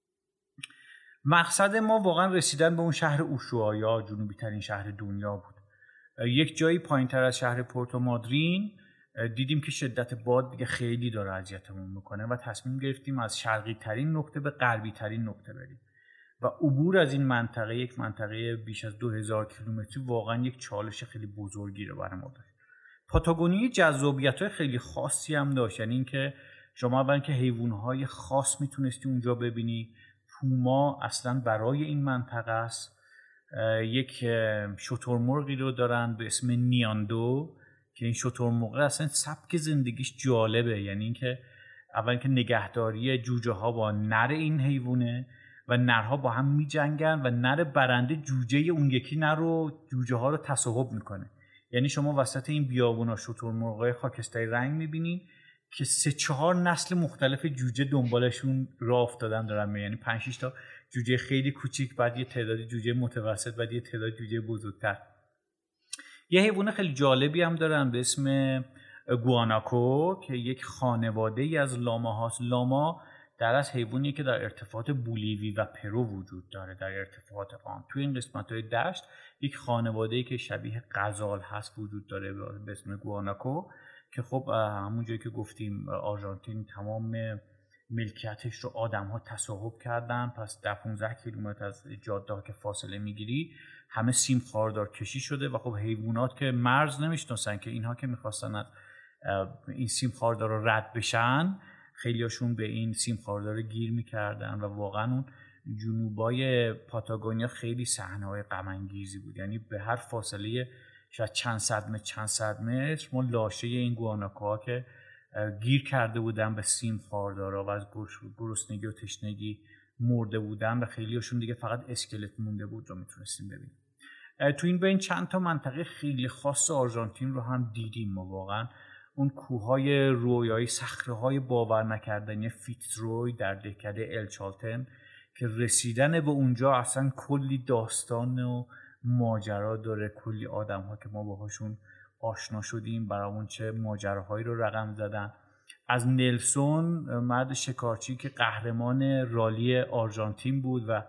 مقصد ما واقعا رسیدن به اون شهر اوشوایا، جنوبی ترین شهر دنیا بود. یک جایی پایین تر از شهر پورتو مادرین دیدیم که شدت باد دیگه خیلی داره اذیتمون میکنه و تصمیم گرفتیم از شرقی ترین نقطه به غربی ترین نقطه بریم و عبور از این منطقه، یک منطقه بیش از 2000 کیلومتری، واقعا یک چالش خیلی بزرگی رو برای ما داشت. پاتاگونی جذابیت‌های خیلی خاصی هم داشت، یعنی اینکه شما اول که حیوان‌های خاص میتونستی اونجا ببینی. پوما اصلا برای این منطقه است. یک شترمرغی رو دارن به اسم نیاندو که این شترمرغ اصلا سبک زندگیش جالبه، یعنی اینکه اول که نگهداری جوجه ها با نر این حیوانه و نرها با هم میجنگن و نر برنده جوجه اون یکی نر رو جوجه ها رو تصاحب میکنه. یعنی شما وسط این بیابونا شترمرغای خاکستری رنگ میبینین که 3-4 نسل مختلف جوجه دنبالشون راه افتادن دارن، یعنی 5-6 تا جوجه خیلی کوچیک، بعد یه تعداد جوجه متوسط، بعد یه تعداد جوجه بزرگتر. یه حیوان خیلی جالبی هم دارن به اسم گواناکو که یک خانواده ای از لاما هاست. لاما در از حیوانی که در ارتفاعات بولیوی و پرو وجود داره، در ارتفاعات آن. توی این قسمت‌های دشت یک خانواده‌ای که شبیه غزال هست وجود داره به اسم گواناکو که خب همونجایی که گفتیم آرژانتین تمام ملکیتش رو آدم‌ها تصاحب کردن. پس 10-15 کیلومتر از جاده‌ها که فاصله می‌گیری همه سیم خاردار کشی شده و خب حیوانات که مرز نمی‌شناسن که اینها که می‌خواستن از این سیم خاردار رو رد بشن، خیلیاشون به این سیم خاردار گیر می‌کردن و واقعا اون جنوبای پاتاگونیا خیلی صحنه‌های غم‌انگیزی بود. یعنی به هر فاصله شاید چند صد متر ما لاشه این گواناکوها که گیر کرده بودن به سیم خاردارا و از گرسنگی و تشنگی مرده بودن و خیلیاشون دیگه فقط اسکلت مونده بود رو میتونستیم ببینیم. تو این بین چند تا منطقه خیلی خاص آرژانتین رو هم دیدیم. ما واقعا اون کوههای رویایی، صخره‌های باور نکردنی فیتزروی در دهکده الچالتن که رسیدن به اونجا اصلا کلی داستان و ماجرا داره، کلی آدم ها که ما باهاشون آشنا شدیم برامون چه ماجراهایی رو رقم زدن. از نلسون، مرد شکارچی که قهرمان رالی آرژانتین بود و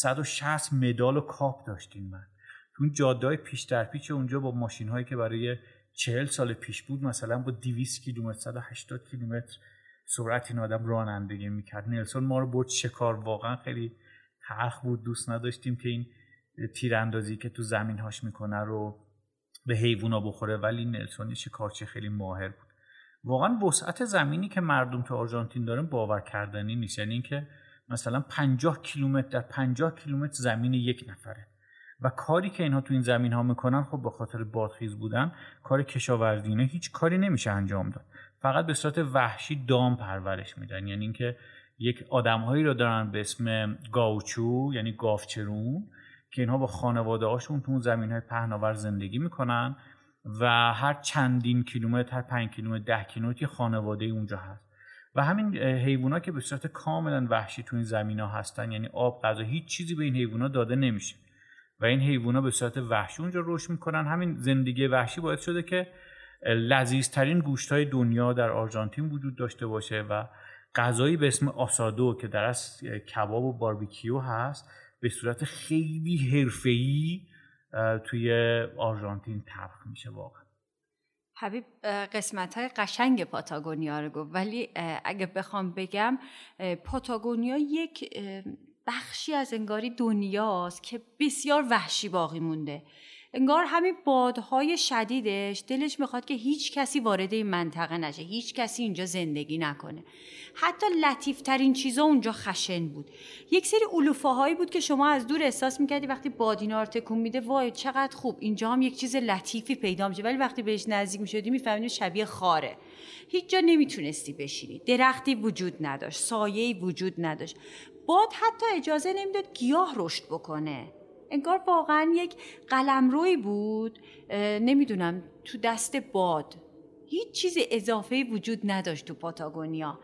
160 مدال و کاپ داشتیم. من تو اون جاده‌های پیش در پیچ اونجا با ماشین هایی که برای 40 سال پیش بود مثلا با 200 کیلومتر 180 کیلومتر سرعت این آدم رانندگی میکرد. نلسون ما رو برد شکار، واقعا خیلی تلخ بود، دوست نداشتیم که این تیراندازی که تو زمینهاش میکنه رو به حیوونا بخوره، ولی نلسون شکارچی خیلی ماهر بود. واقعا وسعت زمینی که مردم تو آرژانتین دارن باور کردنی نیست. یعنی اینکه مثلا 50 کیلومتر در 50 کیلومتر زمین یک نفره و کاری که اینها تو این زمین ها میکنن خب به خاطر بادخیز بودن کار کشاورزی نه، هیچ کاری نمیشه انجام داد، فقط به صورت وحشی دام پرورش میدن. یعنی اینکه یک آدمهایی رو دارن به اسم گاوچو، یعنی گاوچرون، که اینها با خانواده هاشون تو اون زمین های پهناور زندگی میکنن و هر چندین کیلومتر، هر 5 کیلومتر 10 کیلومتر خانواده اونجا هست و همین حیوونا که به صورت کاملا وحشی تو این زمین ها هستن، یعنی آب، غذا، هیچ چیزی به این حیوونا داده نمیشه و این حیوونا به صورت وحشی اونجا رشد میکنن. همین زندگی وحشی باعث شده که لذیذترین گوشت‌های دنیا در آرژانتین وجود داشته باشه و غذایی به اسم آسادو که در اصل کباب و باربیکیو هست به صورت خیلی حرفه‌ای توی آرژانتین طبخ میشه. واقعا حبیب قسمت‌های قشنگ پاتاگونیا رو گفت، ولی اگه بخوام بگم پاتاگونیا یک بخشی از انگاری دنیاست که بسیار وحشی باقی مونده. انگار همین بادهای شدیدش دلش میخواد که هیچ کسی وارد این منطقه نشه، هیچ کسی اینجا زندگی نکنه. حتی لطیفترین چیزا اونجا خشن بود. یک سری علوفه هایی بود که شما از دور احساس میکردی وقتی باد اینا رو تکون میده وای چقدر خوب اینجا هم یک چیز لطیفی پیدا میشه، ولی وقتی بهش نزدیک میشدی میفهمیدی شبیه خاره. هیچ جا نمیتونستی بشینی، درختی وجود نداشت، سایه‌ای وجود نداشت، باد حتی اجازه نمیداد گیاه رشد بکنه. انگار واقعا یک قلمرویی بود، نمیدونم، تو دست باد. هیچ چیز اضافه‌ای وجود نداشت تو پاتاگونیا.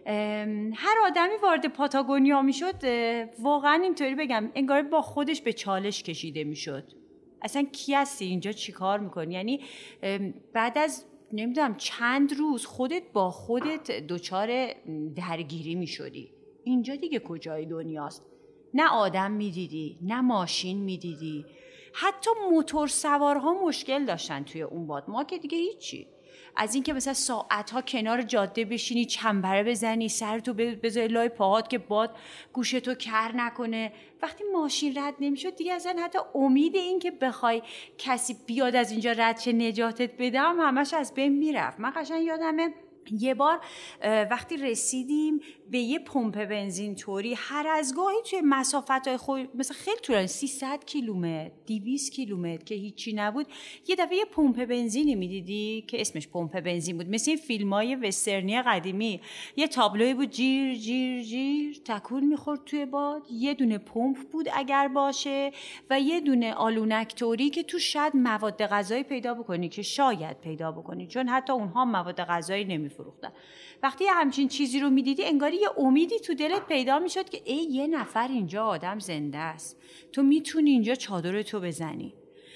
هر آدمی وارد پاتاگونیا میشد واقعا اینطوری بگم انگار با خودش به چالش کشیده میشد. اصلا کی هستی اینجا چی کار میکنی؟ یعنی بعد از نمیدونم چند روز خودت با خودت دچار درگیری میشدی. اینجا دیگه کجای دنیاست؟ نه آدم میدیدی، نه ماشین میدیدی، حتی موتور سوارها مشکل داشتن توی اون باد. ما که دیگه هیچی. از اینکه مثلا ساعتها کنار جاده بشینی چنبره بزنی، سرتو بذاری لای پاهات که باد گوشتو کر نکنه، وقتی ماشین رد نمیشد دیگه اصلا حتی امید این که بخوای کسی بیاد از اینجا رد شه نجاتت بدم همش از بین میرفت. من قشنگ یادمه یه بار وقتی رسیدیم به یه پمپ بنزین طوری هر از گاهی توی مسافت‌های مثلا خیلی طولانی 300 کیلومتر 200 کیلومتر که هیچی نبود، یه دفعه یه پمپ بنزینی میدیدی که اسمش پمپ بنزین بود، مثل این فیلم‌های وسترنی قدیمی، یه تابلوی بود جیر جیر جیر تکون میخورد توی باد، یه دونه پمپ بود اگر باشه و یه دونه آلونک طوری که تو شاید مواد غذایی پیدا بکنی، که شاید پیدا بکنی چون حتی اونها مواد غذایی نمیفروختن. وقتی همچین چیزی رو میدیدی انگاری یه امیدی تو دلت پیدا میشد که ای یه نفر اینجا آدم زنده است، تو میتونی اینجا چادر تو بزنی.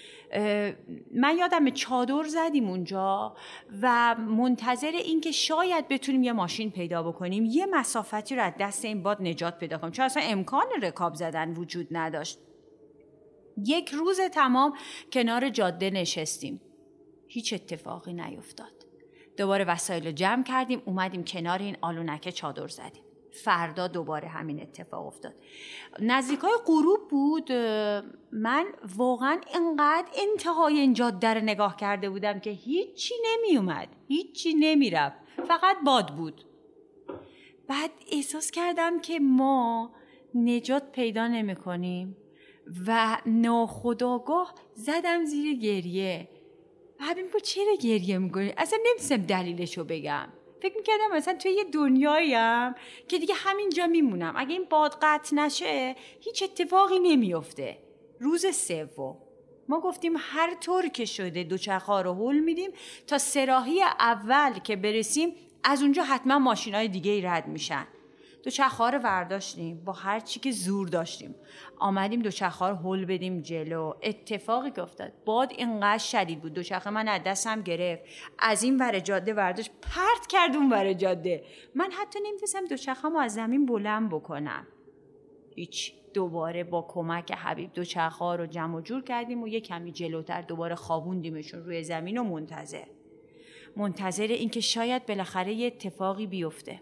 من یادم چادر زدیم اونجا و منتظر این که شاید بتونیم یه ماشین پیدا بکنیم، یه مسافتی رو از دست این باد نجات پیدا کنیم، چون اصلا امکان رکاب زدن وجود نداشت. یک روز تمام کنار جاده نشستیم، هیچ اتفاقی نیفتاد. دوباره وسایل رو جمع کردیم، اومدیم کنار این آلونک چادر زدیم. فردا دوباره همین اتفاق افتاد. نزدیکای غروب بود. من واقعا اینقدر انتهای این جاده رو نگاه کرده بودم که هیچی نمی اومد، هیچی نمی رفت، فقط باد بود. بعد احساس کردم که ما نجات پیدا نمی کنیم و ناخودآگاه زدم زیر گریه. ببین با چرا گریه میکنی؟ اصلا نمی‌تونم دلیلشو بگم. فکر میکردم مثلا توی یه دنیاییم که دیگه همینجا میمونم، اگه این باد قطع نشه هیچ اتفاقی نمیفته. روز سوم ما گفتیم هر طور که شده دوچرخه‌ها رو هول میدیم تا سراحی اول که برسیم، از اونجا حتما ماشینای دیگه رد میشن. دوچرخه‌ها رو برداشتیم، با هر چی که زور داشتیم آمدیم دوچرخه‌ها رو هول بدیم جلو. اتفاقی که افتاد، باد اینقدر شدید بود دوچرخه من از دستم گرفت، از این ور جاده برداشت پرت کرد اون ور جاده. من حتی نمی‌تونستم دوچرخه‌مو از زمین بلند بکنم. هیچ. دوباره با کمک حبیب دوچرخه‌ها رو جمع و جور کردیم و یه کمی جلوتر دوباره خوابوندیمشون روی زمین و منتظر این که شاید بالاخره یه اتفاقی بیفته.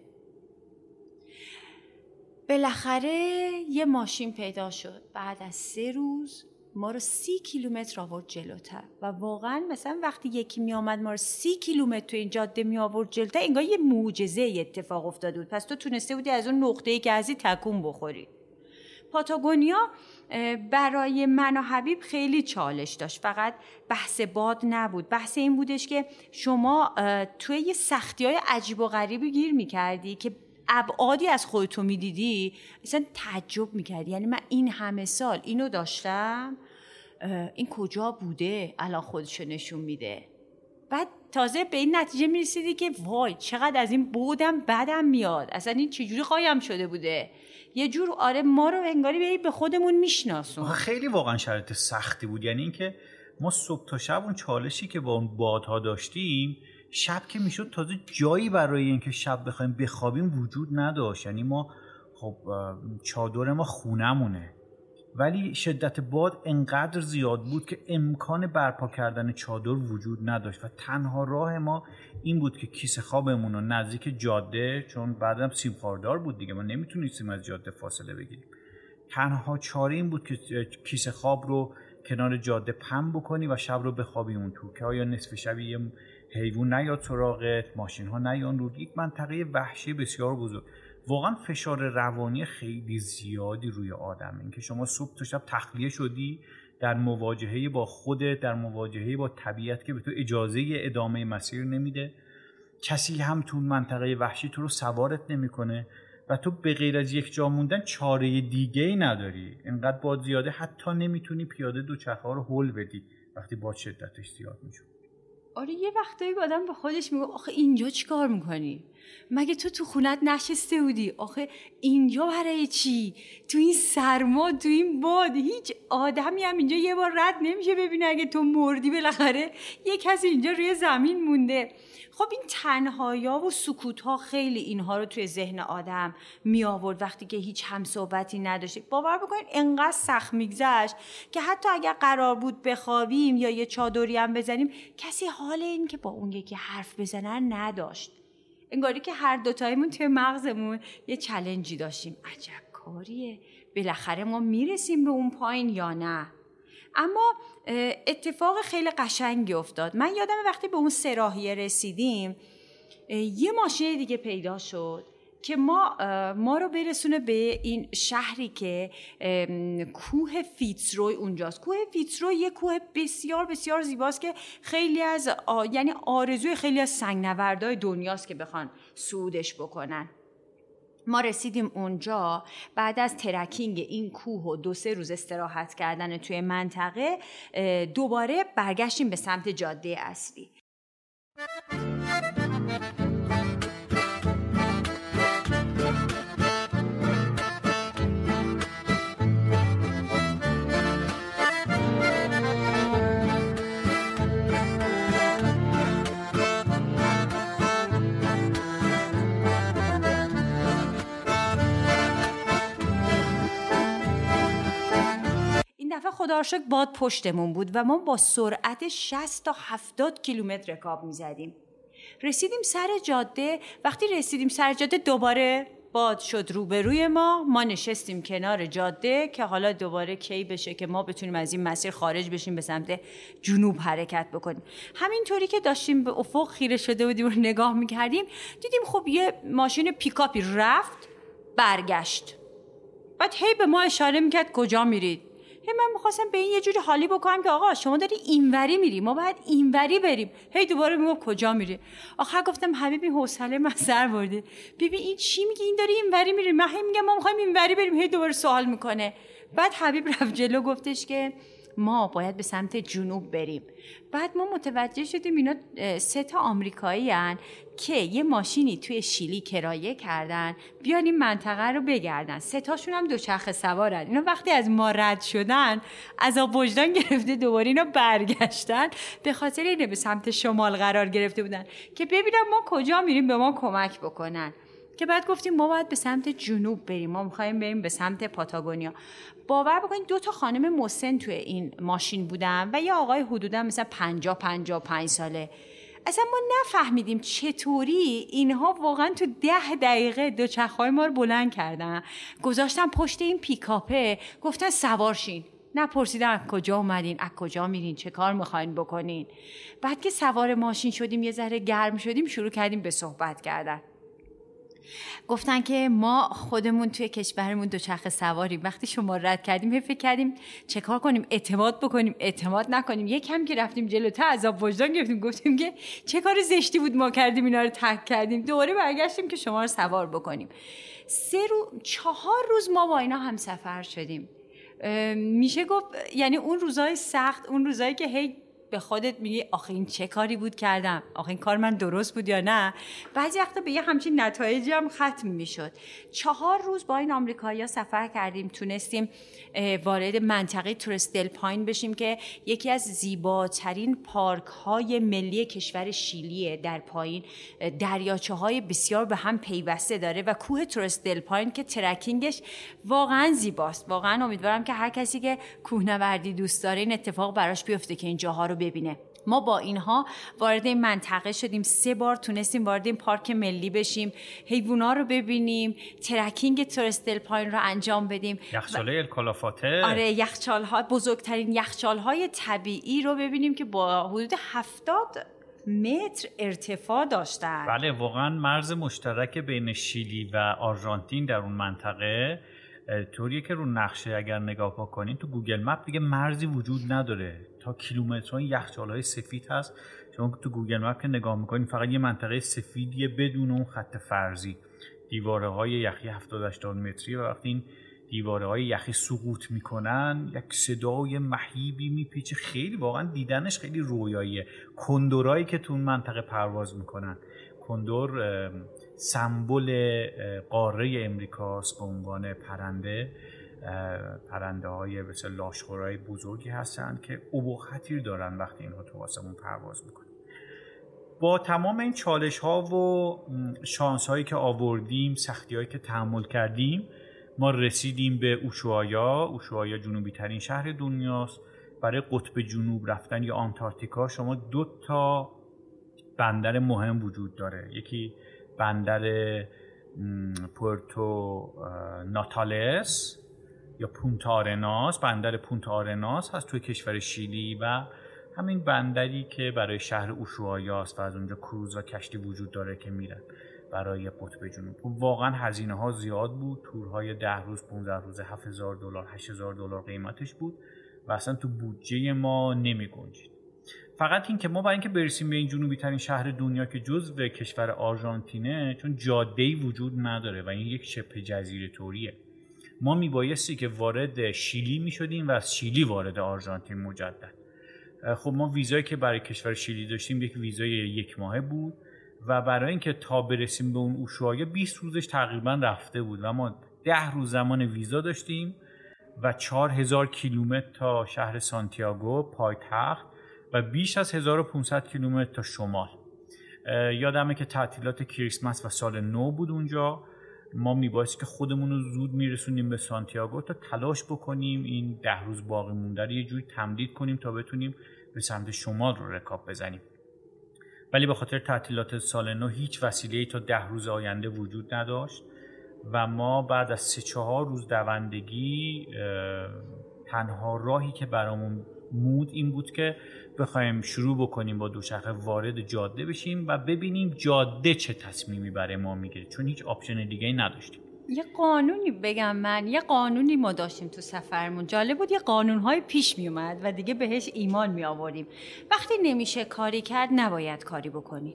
بالاخره یه ماشین پیدا شد. بعد از 3 روز ما رو 30 کیلومتر آورد جلوتر و واقعا مثلا وقتی یکی می آمد ما رو 30 کیلومتر تو این جاده می آورد جلوتر، انگار یه معجزه اتفاق افتاده بود. پس تو تونسته بودی از اون نقطه‌ای که ازی تکون بخوری. پاتاگونیا برای من و حبیب خیلی چالش داشت. فقط بحث باد نبود، بحث این بودش که شما توی یه سختی‌های عجیب و غریبی گیر می‌کردی که ابعادی از خودتو میدیدی اصلا تعجب میکردی. یعنی من این همه سال اینو داشتم، این کجا بوده الان خودشو نشون میده. بعد تازه به این نتیجه میرسیدی که وای چقدر از این بودم بدم میاد، اصلا این چجوری قایم شده بوده. یه جور آره ما رو انگاری به خودمون میشناسون. خیلی واقعا شرایط سختی بود. یعنی اینکه ما صبح تا شب اون چالشی که با اون بادها داشتیم، شب که میشد تازه جایی برای اینکه شب بخوایم بخوابیم وجود نداشت. یعنی ما خب چادر ما خونمونه، ولی شدت باد انقدر زیاد بود که امکان برپا کردن چادر وجود نداشت و تنها راه ما این بود که کیسه خوابمون رو نزدیک جاده، چون بعدم سیم خاردار بود دیگه، ما نمیتونستیم از جاده فاصله بگیریم، تنها چاره این بود که کیسه خواب رو کنار جاده پهن بکنی و شب رو بخوابی اون تو که آیا نصف شب یه حیوان نیاد سراغت، ماشین ها نیان رو. یک منطقه وحشی بسیار بزرگ، واقعا فشار روانی خیلی زیادی روی آدم. این که شما صبح تا شب تخلیه شدی در مواجهه با خودت، در مواجهه با طبیعت که به تو اجازه ادامه مسیر نمیده، کسی هم تو منطقه وحشی تو رو سوارت نمیکنه و تو به غیر از یک جا موندن چاره دیگه‌ای نداری. اینقدر باد زیاده حتی نمیتونی پیاده دوچرخه‌ها رو هول بدی وقتی باد شدتش زیاد میشه. آره یه وقتایی آدم به خودش میگه آخه اینجا چیکار میکنی؟ مگه تو خونت نشسته بودی؟ آخه اینجا برای چی؟ تو این سرما، تو این باد، هیچ آدمی هم اینجا یه بار رد نمیشه ببینه اگه تو مردی بالاخره یه کسی اینجا روی زمین مونده. خب این تنهایا و سکوت‌ها خیلی اینها رو توی ذهن آدم می آورد وقتی که هیچ همصحبتی نداشته. باور بکنید انقدر سخت میگذشت که حتی اگر قرار بود بخوابیم یا یه چادری هم بزنیم کسی حال این که با اون یکی حرف بزنن نداشت. انگاری که هر دوتایمون توی مغزمون یه چالنجی داشتیم. عجب کاریه، بالاخره ما میرسیم به اون پایین یا نه؟ اما اتفاق خیلی قشنگی افتاد. من یادم وقتی به اون سراحیه رسیدیم یه ماشین دیگه پیدا شد که ما رو برسونه به این شهری که کوه فیتزروی اونجاست. کوه فیتزروی یه کوه بسیار بسیار زیباست که خیلی از یعنی آرزوی خیلی از سنگنوردای دنیاست که بخوان صعودش بکنن. ما رسیدیم اونجا بعد از ترکینگ این کوه و 2-3 روز استراحت کردن توی منطقه دوباره برگشتیم به سمت جاده اصلی. دفعه خدا رو شکر باد پشتمون بود و ما با سرعت 60 تا 70 کیلومتر رکاب می‌زدیم. رسیدیم سر جاده. وقتی رسیدیم سر جاده دوباره باد شد روبروی ما نشستیم کنار جاده که حالا دوباره کی بشه که ما بتونیم از این مسیر خارج بشیم به سمت جنوب حرکت بکنیم. همینطوری که داشتیم به افق خیره شده بودیم و نگاه می‌کردیم دیدیم خب یه ماشین پیکاپی رفت برگشت. بعد هی به ما اشاره می‌کرد کجا میرید؟ من می‌خواستم به این یه جوری حالی بکنم که آقا شما داری اینوری میری، ما باید اینوری بریم. هی دوباره میگم کجا میری؟ آخر گفتم حبیبی حوصله من سر برده. ببین این چی میگه؟ این داری اینوری میری. من هی میگم ما می‌خوایم اینوری بریم. هی دوباره سوال میکنه. بعد حبیب رفت جلو گفتش که ما باید به سمت جنوب بریم. بعد ما متوجه شدیم اینا 3 تا آمریکایی هن که یه ماشینی توی شیلی کرایه کردن بیان این منطقه رو بگردن. 3 تاشون هم دوچرخه سوارن. اینا وقتی از ما رد شدن عذاب وجدان گرفته دوباره اینا برگشتن به خاطر اینه به سمت شمال قرار گرفته بودن که ببینم ما کجا میریم به ما کمک بکنن. که بعد گفتیم ما باید به سمت جنوب بریم، ما می‌خوایم بریم به سمت پاتاگونیا. باور بکنید 2 تا خانم مسن توی این ماشین بودن و یه آقای حدوداً مثلا 50-55 ساله. اصلا ما نفهمیدیم چطوری اینها واقعا تو 10 دقیقه دوچرخه‌های ما رو بلند کردن، گذاشتن پشت این پیکاپه، گفتن سوار شین. نپرسیدن از کجا اومدین، از کجا میرین، چه کار میخواین بکنین. بعد که سوار ماشین شدیم یه ذره گرم شدیم شروع کردیم به صحبت کردن. گفتن که ما خودمون توی کشورمون دوچرخه سواریم، وقتی شما رد کردیم فکر کردیم چه کار کنیم، اعتماد بکنیم اعتماد نکنیم. یکم که رفتیم جلوتر عذاب وجدان گرفتیم، گفتیم که چه کار زشتی بود ما کردیم اینا رو ترک کردیم. دوباره برگشتیم که شما رو سوار بکنیم. 4 روز ما با اینا همسفر شدیم. میشه گفت یعنی اون روزای سخت، اون روزایی که هی به خودت میگی آخه این چه کاری بود کردم، آخه این کار من درست بود یا نه، بعضی وقتا به یه همچین نتایجی هم ختم میشد. 4 روز با این آمریکایی‌ها سفر کردیم، تونستیم وارد منطقه توریست دل پاین بشیم که یکی از زیباترین پارک های ملی کشور شیلیه. در پایین دریاچه های بسیار به هم پیوسته داره و کوه توریست دل پاین که ترکینگش واقعا زیباست. واقعا امیدوارم که هر کسی که کوهنوردی دوست داره این اتفاق براش بیفته که این جاها رو ببینه. ما با اینها وارد این منطقه شدیم، 3 بار تونستیم وارد این پارک ملی بشیم، حیوونا رو ببینیم، ترکینگ توریست دل پاین رو انجام بدیم. یخچال‌های الکالافاته. آره یخچال‌ها، بزرگترین یخچال‌های طبیعی رو ببینیم که با حدود 70 متر ارتفاع داشتن. بله واقعا مرز مشترک بین شیلی و آرژانتین در اون منطقه طوریه که رو نقشه اگر نگاه بکنین تو گوگل مپ دیگه مرزی وجود نداره، تا کیلومترها یخچال‌های سفید هست. شما تو گوگل مپ که نگاه میکنین فقط یه منطقه سفیدیه بدون اون خط فرضی، دیواره‌های یخی 70-80 متری و وقتی این دیوارهای یخی سقوط میکنن یک صدای مهیبی میپیچه. خیلی واقعا دیدنش خیلی رویاییه. کندورایی که تو اون منطقه پرواز میکنن، کندور سمبل قاره امریکاست به عنوان پرنده های مثل لاشخورهای بزرگی هستن که ابهتی دارن وقتی اینها تو آسمون پرواز میکنن. با تمام این چالش ها و شانس هایی که آوردیم، سختی هایی که تحمل کردیم، ما رسیدیم به اوشوایا. اوشوایا جنوبی ترین شهر دنیاست. برای قطب جنوب رفتن یا آنتارکتیکا شما 2 بندر مهم وجود داره. یکی بندر پورتو ناتالس یا پونتا آرناس. بندر پونتا آرناس هست توی کشور شیلی و همین بندری که برای شهر اوشوایا است و از اونجا کروز و کشتی وجود داره که میرن برای قطب جنوب. واقعا هزینه ها زیاد بود. تورهای 10 روز 15 روز $7,000 $8,000 قیمتش بود و اصلا تو بودجه ما نمی گنجید. فقط این که ما برای اینکه برسیم به این جنوبی ترین شهر دنیا که جزو کشور آرژانتینه، چون جاده‌ای وجود نداره و این یک شبه جزیره طوریه، ما میبایستی که وارد شیلی میشدیم و از شیلی وارد آرژانتین مجدد. خب ما ویزایی که برای کشور شیلی داشتیم یک ویزای 1 ماهه بود و برای اینکه تا برسیم به اون اوشوایا 20 روزش تقریبا رفته بود و ما 10 روز زمان ویزا داشتیم و 4,000 کیلومتر تا شهر سانتیاگو پایتخت و بیش از 1,500 کیلومتر تا شمال. یادمه که تعطیلات کریسمس و سال نو بود اونجا. ما میبایست که خودمون رو زود میرسونیم به سانتیاگو تا تلاش بکنیم این 10 روز باقی مونده رو یه جوری تمدید کنیم تا بتونیم به سمت شمال رو رکاب بزنیم. ولی به خاطر تعطیلات سال نو هیچ وسیله‌ای تا 10 روز آینده وجود نداشت و ما بعد از 3-4 روز دوندگی تنها راهی که برامون مود این بود که بخوایم شروع بکنیم با دوچرخه وارد جاده بشیم و ببینیم جاده چه تصمیمی برای ما میگیره، چون هیچ آپشن دیگه‌ای نداشتیم. یه قانونی بگم من، یه قانونی ما داشتیم تو سفرمون. جالب بود، یه قانون‌های پیش می اومد و دیگه بهش ایمان می آوردیم. وقتی نمیشه کاری کرد نباید کاری بکنی.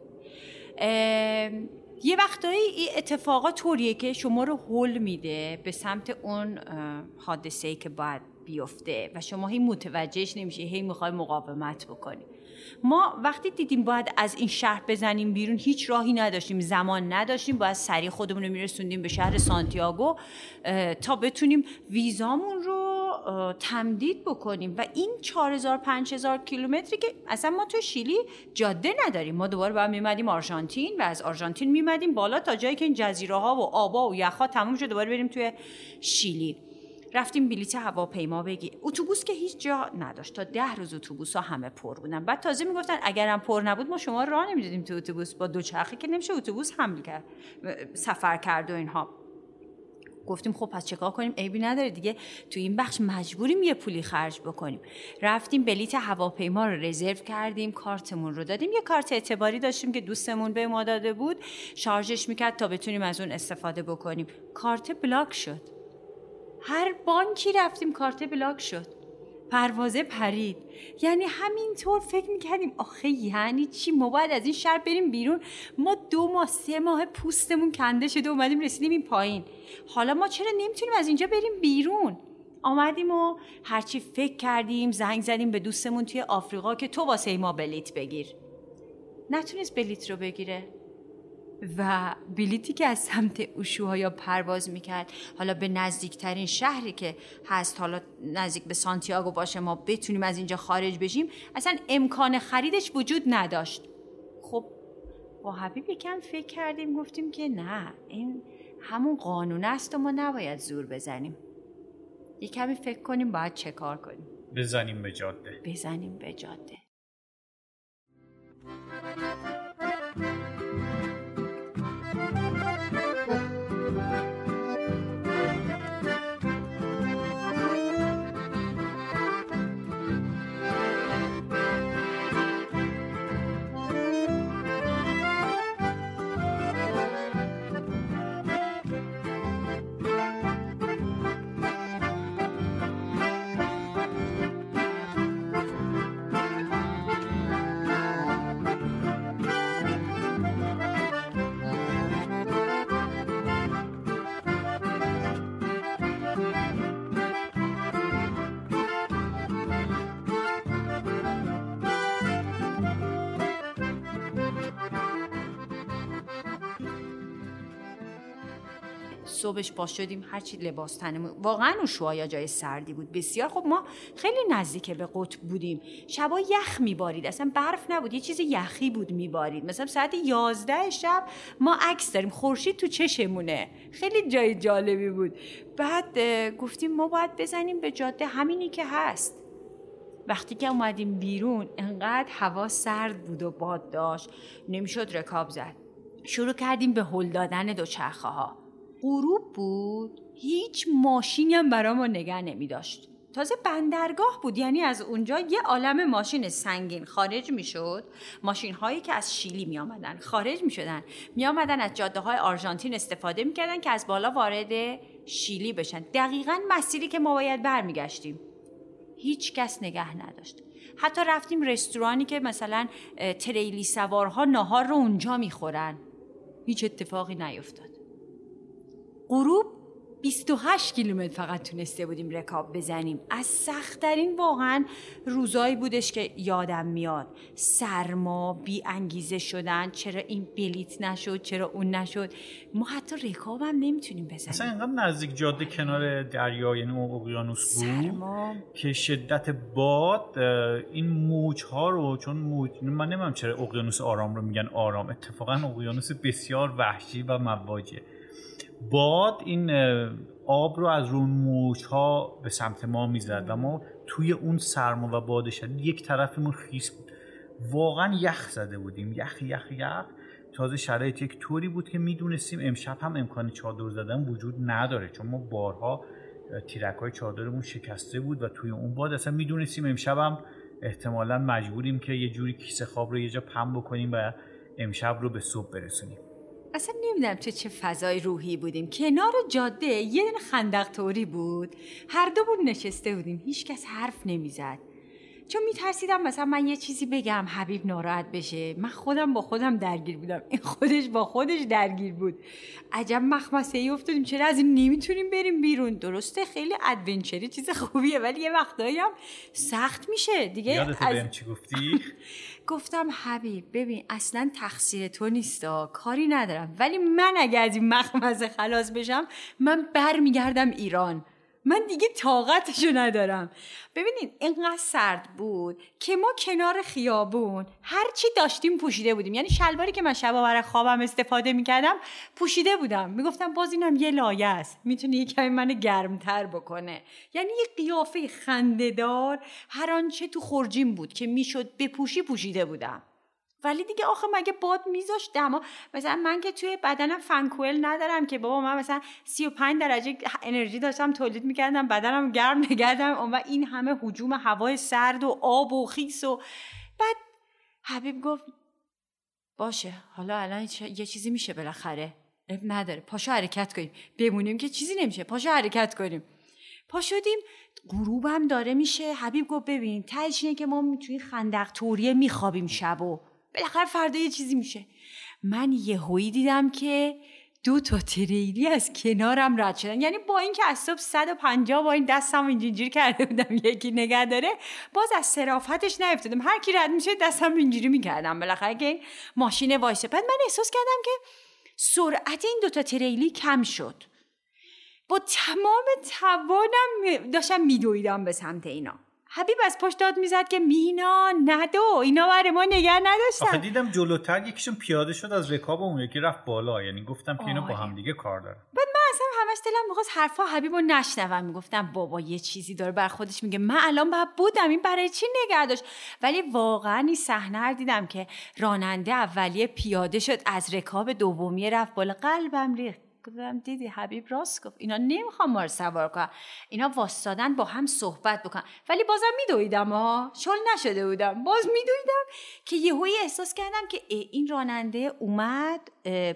یه وقتایی اتفاقات طوریه که شما رو هول میده به سمت اون حادثه‌ای که باید بیفته و شما هی متوجهش نمیشه، هی میخوای مقاومت بکنی. ما وقتی دیدیم باید از این شهر بزنیم بیرون، هیچ راهی نداشتیم، زمان نداشتیم، باید سریع خودمون رو میرسوندیم به شهر سانتیاگو تا بتونیم ویزامون رو تمدید بکنیم. و این 4,000-5,000 کیلومتری که اصلا ما تو شیلی جاده نداریم، ما دوباره باید میمدیم آرژانتین و از آرژانتین میمدیم بالا تا جایی که این جزیره ها و آبا و یخها تموم شد دوباره بریم توی شیلی. رفتیم بلیط هواپیما بگیر. اتوبوس که هیچ جا نداشت. تا 10 روز اتوبوس‌ها همه پر بودن. بعد تازه میگفتن اگرم پر نبود ما شما راه نمیدادیم تو اتوبوس، با دوچرخه که نمیشه اتوبوس حمل کرد سفر کرد و اینها. گفتیم خب پس چیکار کنیم؟ عیبی نداره دیگه، تو این بخش مجبوریم یه پولی خرج بکنیم. رفتیم بلیط هواپیما رو رزرو کردیم، کارتمون رو دادیم. یه کارت اعتباری داشتیم که دوستمون به ما داده بود، شارژش میکرد تا بتونیم از اون استفاده بکنیم. کارت بلاک شد. هر بانکی رفتیم کارت بلاک شد. پروازه پرید. یعنی همینطور فکر میکردیم آخه یعنی چی؟ ما باید از این شهر بریم بیرون. ما 2 ماه 3 ماه پوستمون کنده شده اومدیم رسیدیم این پایین. حالا ما چرا نمیتونیم از اینجا بریم بیرون؟ آمدیم و هرچی فکر کردیم زنگ زدیم به دوستمون توی آفریقا که تو واسه ما بلیت بگیر. نتونست بلیت رو بگیره. و بلیتی که از سمت اوشوایا پرواز میکرد، حالا به نزدیکترین شهری که هست، حالا نزدیک به سانتیاگو باشه ما بتونیم از اینجا خارج بشیم، اصلا امکان خریدش وجود نداشت. خب با حبیب یکم فکر کردیم، گفتیم که نه، این همون قانون است و ما نباید زور بزنیم. یکمی فکر کنیم باید چه کار کنیم. بزنیم به جاده. صبحش پا شدیم هرچی لباس تنمون، واقعا اوشوایا جای سردی بود بسیار. خب ما خیلی نزدیک به قطب بودیم، شبا یخ میبارید، اصلا برف نبود، یه چیز یخی بود میبارید. مثلا ساعت 11 شب ما عکس داریم، خورشید تو چشمونه، خیلی جای جالبی بود. بعد گفتیم ما باید بزنیم به جاده، همینی که هست. وقتی که اومدیم بیرون انقدر هوا سرد بود و باد داشت نمیشد رکاب زد. شروع کردیم به هل دادن دوچرخه ها. غروب بود، هیچ ماشینی هم برامون نگه نمی داشت. تازه بندرگاه بود، یعنی از اونجا یه عالم ماشین سنگین خارج می شد. ماشین هایی که از شیلی می آمدن خارج می شدن، می آمدن از جاده های آرژانتین استفاده می کردن که از بالا وارد شیلی بشن. دقیقاً مسیری که ما باید برمی گشتیم. هیچ کس نگه نداشت. حتی رفتیم رستورانی که مثلا تریلی سوارها ناهار رو اونجا میخورن، هیچ اتفاقی نیفتاد. غروب 28 کیلومتر فقط تونسته بودیم رکاب بزنیم. از سخت‌ترین واقعا روزایی بودش که یادم میاد. سرما، بی انگیزه شدن، چرا این بلیت نشد، چرا اون نشد. ما حتی رکاب هم نمیتونیم بزنیم. اصلا اینقدر نزدیک جاده کنار دریا یعنی اقیانوس بود سرما که شدت باد این موج‌ها رو، چون من نمیدونم چرا اقیانوس آرام رو میگن آرام، اتفاقا اقیانوس بسیار وحشی و مواجه. باد این آب رو از رون موج‌ها به سمت ما میزد و ما توی اون سرما و باد شدید یک طرفمون خیس بود، واقعا یخ زده بودیم، یخ. تازه شرایط یک طوری بود که میدونستیم امشب هم امکان چادر زدن وجود نداره، چون ما بارها تیرک‌های چادرمون شکسته بود و توی اون باد اصلا میدونستیم امشب هم احتمالاً مجبوریم که یه جوری کیسه خواب رو یه جا پهن بکنیم و امشب رو به صبح برسونیم. اصلا نمیدونم چه فضای روحی بودیم. کنار جاده یه دونه خندق توری بود، هر دومون نشسته بودیم، هیچ کس حرف نمیزد، چون میترسیدم مثلا من یه چیزی بگم حبیب ناراحت بشه. من خودم با خودم درگیر بودم، این خودش با خودش درگیر بود. عجب مخمسه‌ای افتادیم، چرا از این نمیتونیم بریم بیرون؟ درسته خیلی ادونچری چیز خوبیه، ولی یه وقتایی هم سخت میشه دیگه. یادت بهم چی گفتی؟ گفتم حبیب ببین اصلا تقصیر تو نیستا، کاری ندارم، ولی من اگه از این مخمسه خلاص بشم من برمیگردم ایران، من دیگه طاقتشو ندارم. ببینید اینقدر سرد بود که ما کنار خیابون هر چی داشتیم پوشیده بودیم، یعنی شلواری که من شبا برای خوابم استفاده میکردم پوشیده بودم. میگفتم باز اینم یه لایه است، میتونه یه کمی منو گرمتر بکنه. یعنی یه قیافه خنده‌دار هر آنچه تو خورجین بود که میشد بپوشی پوشیده بودم. ولی دیگه آخه مگه باد میذاشت دما؟ مثلا من که توی بدنم فنکوئل ندارم که بابا من مثلا 35 درجه انرژی داشتم تولید میکردم بدنم گرم نگردم و این همه هجوم هوای سرد و آب و خیس. و بعد حبیب گفت باشه حالا الان یه چیزی میشه بالاخره، اب نداره، پاشو حرکت کنیم، بمونیم که چیزی نمیشه، پاشو حرکت کنیم. پا شدیم، غروبم داره میشه. حبیب گفت ببین تهش اینه که ما توی خندق توریه میخوابیم شبو، بالاخره فردا یه چیزی میشه. من یهویی دیدم که 2 تریلی از کنارم رد شدن، یعنی با این که از صبح 150 با این دستم اینجوری کرده بودم یکی نگه داره، باز از صرافتش نیفتادم، هر کی رد میشه دستم اینجوری میکردم بالاخره که این ماشین وایسه. بعد من احساس کردم که سرعت این 2 تریلی کم شد، با تمام توانم داشتم میدویدم به سمت اینا. حبیب از پشت داد میزد که مینا ندو، اینا برای ما نگه نداشتن. آخه دیدم جلوتر یکیشون پیاده شد از رکاب اون یکی رفت بالا، یعنی گفتم که اینا با هم دیگه کار دارن. بعد من اصلا همش دلم می‌خواست حرفا حبیبو نشنوم، میگفتم بابا یه چیزی داره بر خودش میگه، من الان باید بودم، این برای چی نگه داشت؟ ولی واقعا این صحنه رو دیدم که راننده اولیه پیاده شد از رکاب دومی رفت بالا، قلبم ریخت. گفتم دیدی حبیب راست گفت، اینا نمیخوام ما رو سوار کنن، اینا واسادن با هم صحبت بکنن. ولی بازم میدویدم شل نشده بودم، باز میدویدم که یهویی احساس کردم که این راننده اومد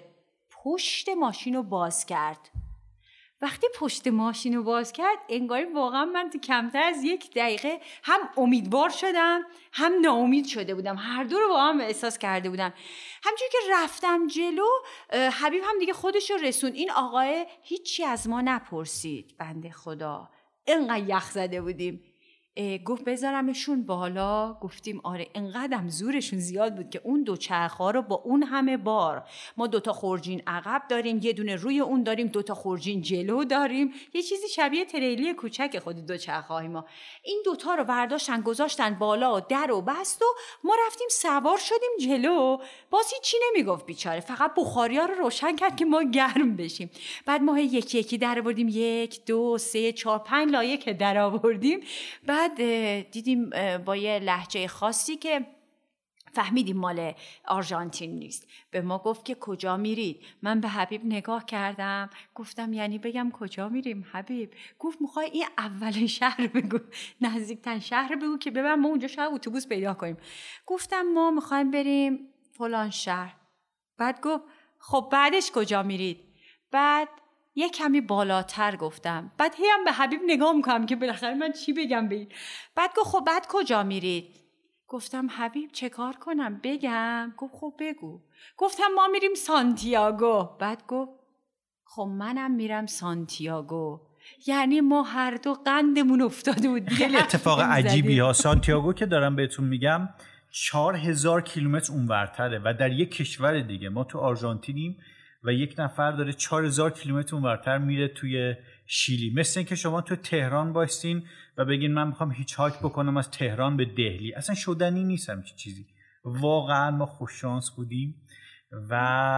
پشت ماشین رو باز کرد. وقتی پشت ماشین رو باز کرد انگاری واقعا من تو کمتر از 1 دقیقه هم امیدوار شدم هم ناامید شده بودم، هر دو رو با هم احساس کرده بودم. همچنین که رفتم جلو حبیب هم دیگه خودش رو رسون. این آقای هیچی از ما نپرسید، بنده خدا، اینقدر یخ زده بودیم. گفت بذارمشون بالا. گفتیم آره. انقدرم زورشون زیاد بود که اون دوچرخه‌ها رو با اون همه بار، ما 2 خورجین عقب داریم، یه دونه روی اون داریم، 2 خورجین جلو داریم، یه چیزی شبیه تریلی کوچک خود دوچرخه‌های ما. این 2 رو برداشتن گذاشتن بالا و در و بست و ما رفتیم سوار شدیم جلو. باز هیچی نمیگفت بیچاره، فقط بخاریا رو روشن کرد که ما گرم بشیم. بعد ما یکی یکی در آوردیم، 1 2 3 4 5 لایه که در آوردیم. بعد دیدیم با یه لهجه خاصی که فهمیدیم مال آرژانتین نیست. به ما گفت که کجا میرید؟ من به حبیب نگاه کردم، گفتم یعنی بگم کجا میریم حبیب؟ گفت میخوای این اول شهر بگو، نزدیکترین شهر بگو که ببرم ما اونجا شاید اتوبوس پیدا کنیم. گفتم ما میخوایم بریم فلان شهر. بعد گفت خب بعدش کجا میرید؟ بعد یه کمی بالاتر گفتم. بعد هم به حبیب نگاه میکنم که بالاخره من چی بگم به این. بعد گفت خب بعد کجا میرید؟ گفتم حبیب چه کار کنم بگم؟ گفت خب بگو. گفتم ما میریم سانتیاگو. بعد گفت خب منم میرم سانتیاگو. یعنی ما هر دو قندمون افتاده بود. خیلی اتفاق عجیبی ها. سانتیاگو که دارم بهتون میگم 4000 کیلومتر اونورتره و در یک کشور دیگه. ما تو آرژانتینیم و یک نفر داره 4000 کیلومتر اونورتر میره توی شیلی. مثل این که شما تو تهران باشین و بگین من میخوام هیچ هاک بکنم از تهران به دهلی. اصلا شدنی نیست همچین چیزی. واقعا ما خوششانس بودیم و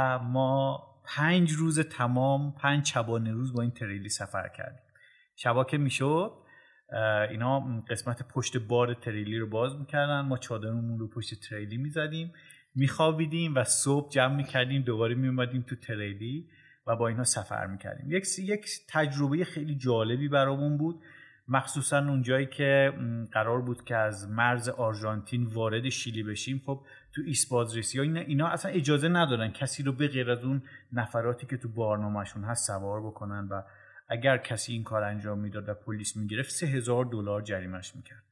ما 5 روز تمام 5 شبانه روز با این تریلی سفر کردیم. شبا که میشد اینا قسمت پشت بار تریلی رو باز میکردن، ما چادرمون رو پشت تریلی میزدیم، میخوابیدیم و صبح جمع میکردیم، دوباره میومدیم تو تریلی و با اینا سفر میکردیم. یک تجربه خیلی جالبی برامون بود، مخصوصا اون جایی که قرار بود که از مرز آرژانتین وارد شیلی بشیم. خب تو ایسپازرسی ها اینا اصلا اجازه ندارن کسی رو به غیر از اون نفراتی که تو بارنامه‌شون هست سوار بکنن و اگر کسی این کار انجام میداد و پلیس میگرفت $3000 جریمه‌اش میکرد.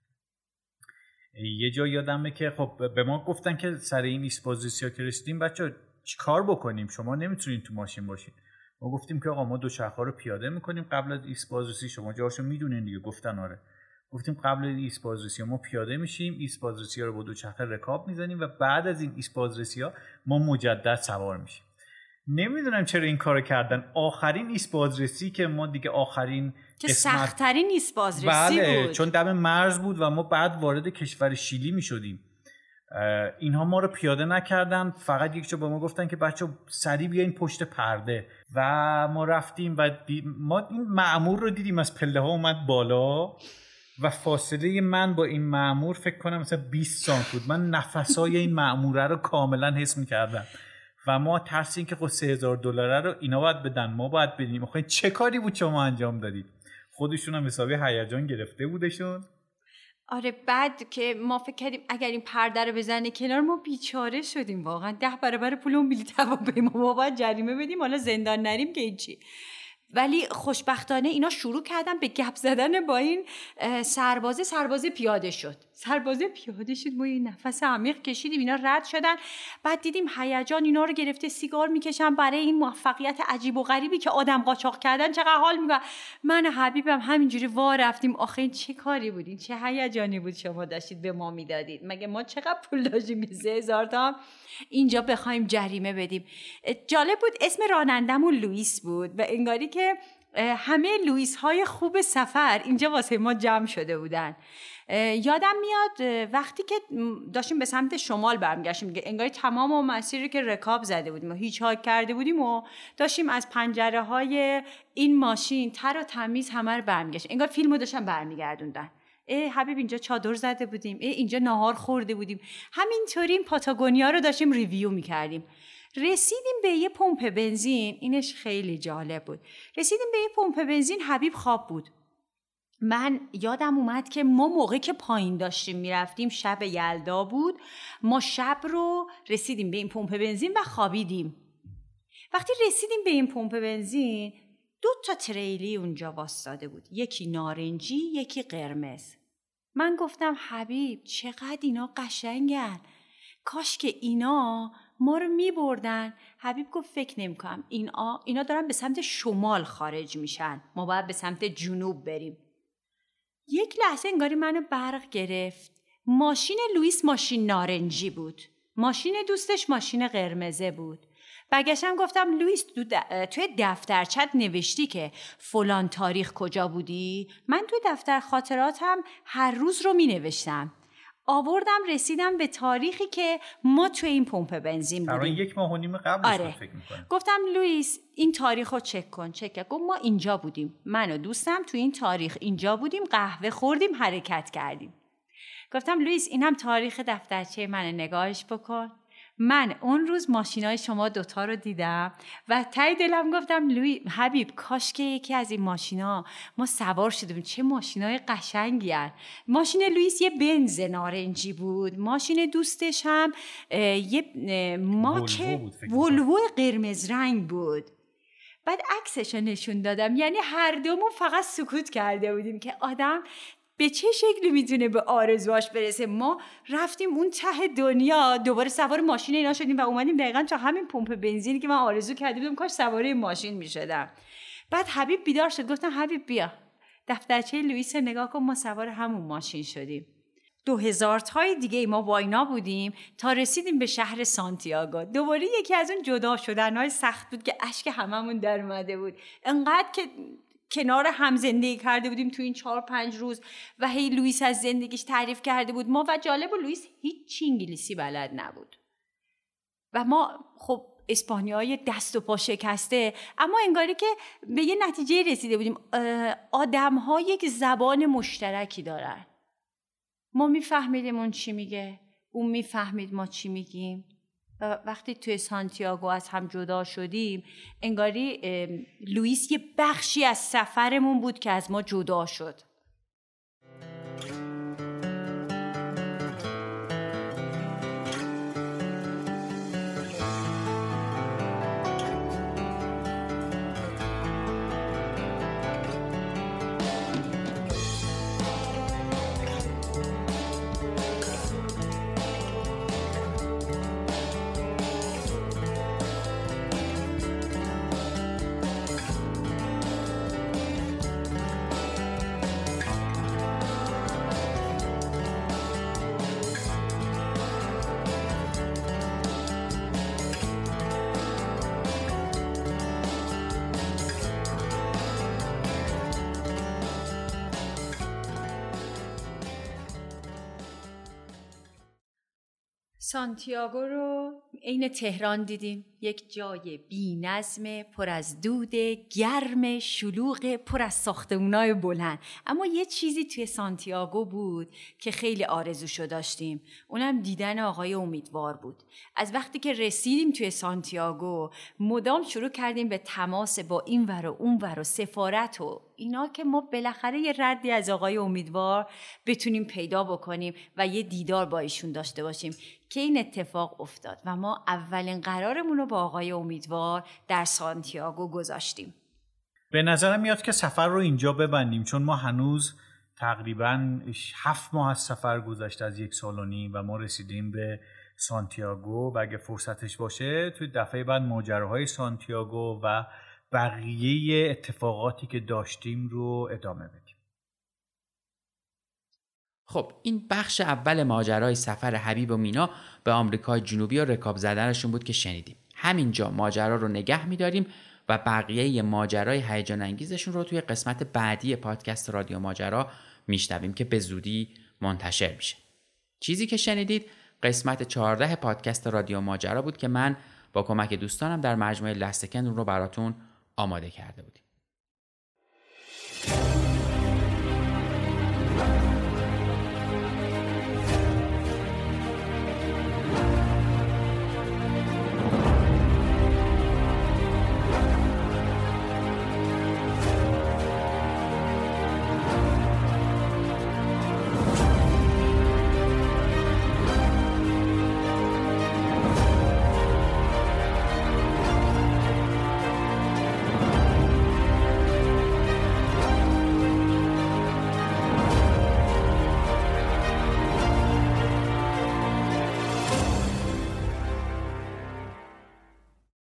یه جا یادمه که خب به ما گفتن که سر این ایسپازرسی‌ها که رسیدیم بچه‌ها چیکار بکنیم، شما نمیتونین تو ماشین باشین. ما گفتیم که آقا ما دوچرخه‌ها رو پیاده میکنیم قبل از ایسپازرسی، شما جاشو میدونین دیگه. گفتن آره. گفتیم قبل از ایسپازرسی ما پیاده میشیم، ایسپازرسی‌ها رو با دوچرخه رکاب میزنیم و بعد از این ایسپازرسی‌ها ما مجدد سوار میشیم. نمیدونم چرا این کارو کردن. آخرین ایسپازرسی که ما دیگه آخرین که سخت‌ترین ایسپازرسی بله بود، چون دم مرز بود و ما بعد وارد کشور شیلی میشدیم. اینها ما رو پیاده نکردن، فقط یک جا با ما گفتن که بچه‌ها سریع بیاین پشت پرده و ما رفتیم و ما این مأمور رو دیدیم از پله ها اومد بالا و فاصله من با این مأمور فکر کنم مثلا 20 سانت بود. من نفسای این مأموره رو کاملا حس می‌کردم و ما ترس این که خب $3000 رو اینا باید بدن ما باید بدیم. آخه چه کاری بود شما انجام دادید؟ خودشون هم حسابی هیجان گرفته بودشون. آره بعد که ما فکر کردیم اگر این پرده رو بزنه کنار ما بیچاره شدیم، واقعا 10 برابر پول اون بلیط هواپیما ما باید جریمه بدیم، حالا زندان نریم که هیچی. ولی خوشبختانه اینا شروع کردن به گپ زدن با این سربازه پیاده شد. ما یه نفس عمیق کشیدیم، اینا رد شدن. بعد دیدیم هیجان اینا رو گرفته، سیگار میکشن برای این موفقیت عجیب و غریبی که آدم قاچاق کردن. چقدر حال می‌کنه. من و حبیبم همینجوری وا رفتیم. آخه این چه کاری بود؟ این چه هیجانی بود شما داشتید به ما میدادید؟ مگه ما چقدر پول داشتیم که 3000 تا اینجا بخوایم جریمه بدیم؟ جالب بود اسم رانندمون لوئیس بود و انگاری که همه لوئیس های خوب سفر اینجا واسه ما جمع شده بودن. یادم میاد وقتی که داشتیم به سمت شمال برمیگشتیم دیگه، انگاری تمام اون مسیری که رکاب زده بودیم و هیچ هاک کرده بودیم و داشتیم از پنجره های این ماشین تر و تمیز همه رو برمیگشتیم، انگار فیلمو داشتن برمیگردوندن. حبیب اینجا چادر زده بودیم، اینجا ناهار خورده بودیم. همینطوری این پاتاگونیا رو داشتیم ریویو میکردیم. رسیدیم به یه پمپ بنزین، اینش خیلی جالب بود. رسیدیم به یه پمپ بنزین، حبیب خواب بود. من یادم اومد که ما موقعی که پایین داشتیم میرفتیم شب یلدا بود، ما شب رو رسیدیم به این پمپ بنزین و خوابیدیم. وقتی رسیدیم به این پمپ بنزین 2 تریلی اونجا واسطاده بود، یکی نارنجی یکی قرمز. من گفتم حبیب چقدر اینا قشنگن، کاش که اینا ما رو می بردن. حبیب گفت فکر نمی کنم، اینا دارن به سمت شمال خارج میشن، ما باید به سمت جنوب بریم. یک لحظه انگاری منو برق گرفت. ماشین لوئیس ماشین نارنجی بود، ماشین دوستش ماشین قرمزه بود. برگشتم گفتم لوئیس توی دفترچت نوشتی که فلان تاریخ کجا بودی؟ من توی دفتر خاطراتم هر روز رو می نوشتم. آوردم رسیدم به تاریخی که ما توی این پمپ بنزین بودیم. تقریبا 1.5 ماه قبلش. آره. فکر می‌کنم. گفتم لوئیس این تاریخ رو چک کن. گفت ما اینجا بودیم، من و دوستم توی این تاریخ اینجا بودیم، قهوه خوردیم، حرکت کردیم. گفتم لوئیس این هم تاریخ دفترچه منه، نگاهش بکن. من اون روز ماشینای شما دوتا رو دیدم و ته دلم گفتم حبیب کاش که یکی از این ماشینا ما سوار شدیم، چه ماشینای قشنگی هن. ماشین لوئیس یه بنز نارنجی بود، ماشین دوستش هم یه ماک ولوو قرمز رنگ بود. بعد عکسش رو نشون دادم، یعنی هر دومون فقط سکوت کرده بودیم که آدم به چه شکلی میتونه به آرزوهاش برسه. ما رفتیم اون ته دنیا، دوباره سوار ماشین اینا شدیم و اومدیم دقیقاً تا همین پمپ بنزینی که من آرزو کرده بودم کاش سوار این ماشین میشدم. بعد حبیب بیدار شد، گفتم حبیب بیا دفترچه لوئیس نگاه کن، ما سوار همون ماشین شدیم. 2000 تای دیگه ما با اینا بودیم تا رسیدیم به شهر سانتیاگو. دوباره یکی از اون جدا شدن‌های سخت بود که اشک هممون در اومده بود، انقدر که کنار هم زندگی کرده بودیم تو این 4-5 روز و هی لوئیس از زندگیش تعریف کرده بود ما، و جالب لوئیس هیچ انگلیسی بلد نبود و ما خب اسپانیایی دست و پا شکسته، اما انگاری که به یه نتیجه رسیده بودیم آدم‌ها یک زبان مشترکی دارن. ما میفهمیدیم اون چی میگه، اون میفهمید ما چی میگیم. و وقتی توی سانتیاگو از هم جدا شدیم انگاری لوئیس یه بخشی از سفرمون بود که از ما جدا شد. سانتیاگو رو عین تهران دیدیم، یک جای بی‌نظم، پر از دود، گرم، شلوغ، پر از ساختمان‌های بلند. اما یه چیزی توی سانتیاگو بود که خیلی آرزوشو داشتیم، اونم دیدن آقای امیدوار بود. از وقتی که رسیدیم توی سانتیاگو مدام شروع کردیم به تماس با این ور و اون ور و سفارت و اینا که ما بالاخره یه ردی از آقای امیدوار بتونیم پیدا بکنیم و یه دیدار با ایشون داشته باشیم، که این اتفاق افتاد و ما اولین قرارمون رو با آقای امیدوار در سانتیاگو گذاشتیم. به نظرم میاد که سفر رو اینجا ببندیم، چون ما هنوز تقریباً 7 ماه از سفر گذشته، از 1.5 سال و ما رسیدیم به سانتیاگو و اگه فرصتش باشه توی دفعه بعد ماجراهای سانتیاگو و بقیه اتفاقاتی که داشتیم رو ادامه بدیم. خب این بخش اول ماجرای سفر حبیب و مینا به آمریکای جنوبی و رکاب زدنشون بود که شنیدیم. همینجا ماجرا رو نگه می‌داریم و بقیه ماجرای هیجان انگیزشون رو توی قسمت بعدی پادکست رادیو ماجرا میشنویم که به زودی منتشر میشه. چیزی که شنیدید قسمت 14 پادکست رادیو ماجرا بود که من با کمک دوستانم در مجموعه لستکن اون رو براتون آماده کرده بودیم.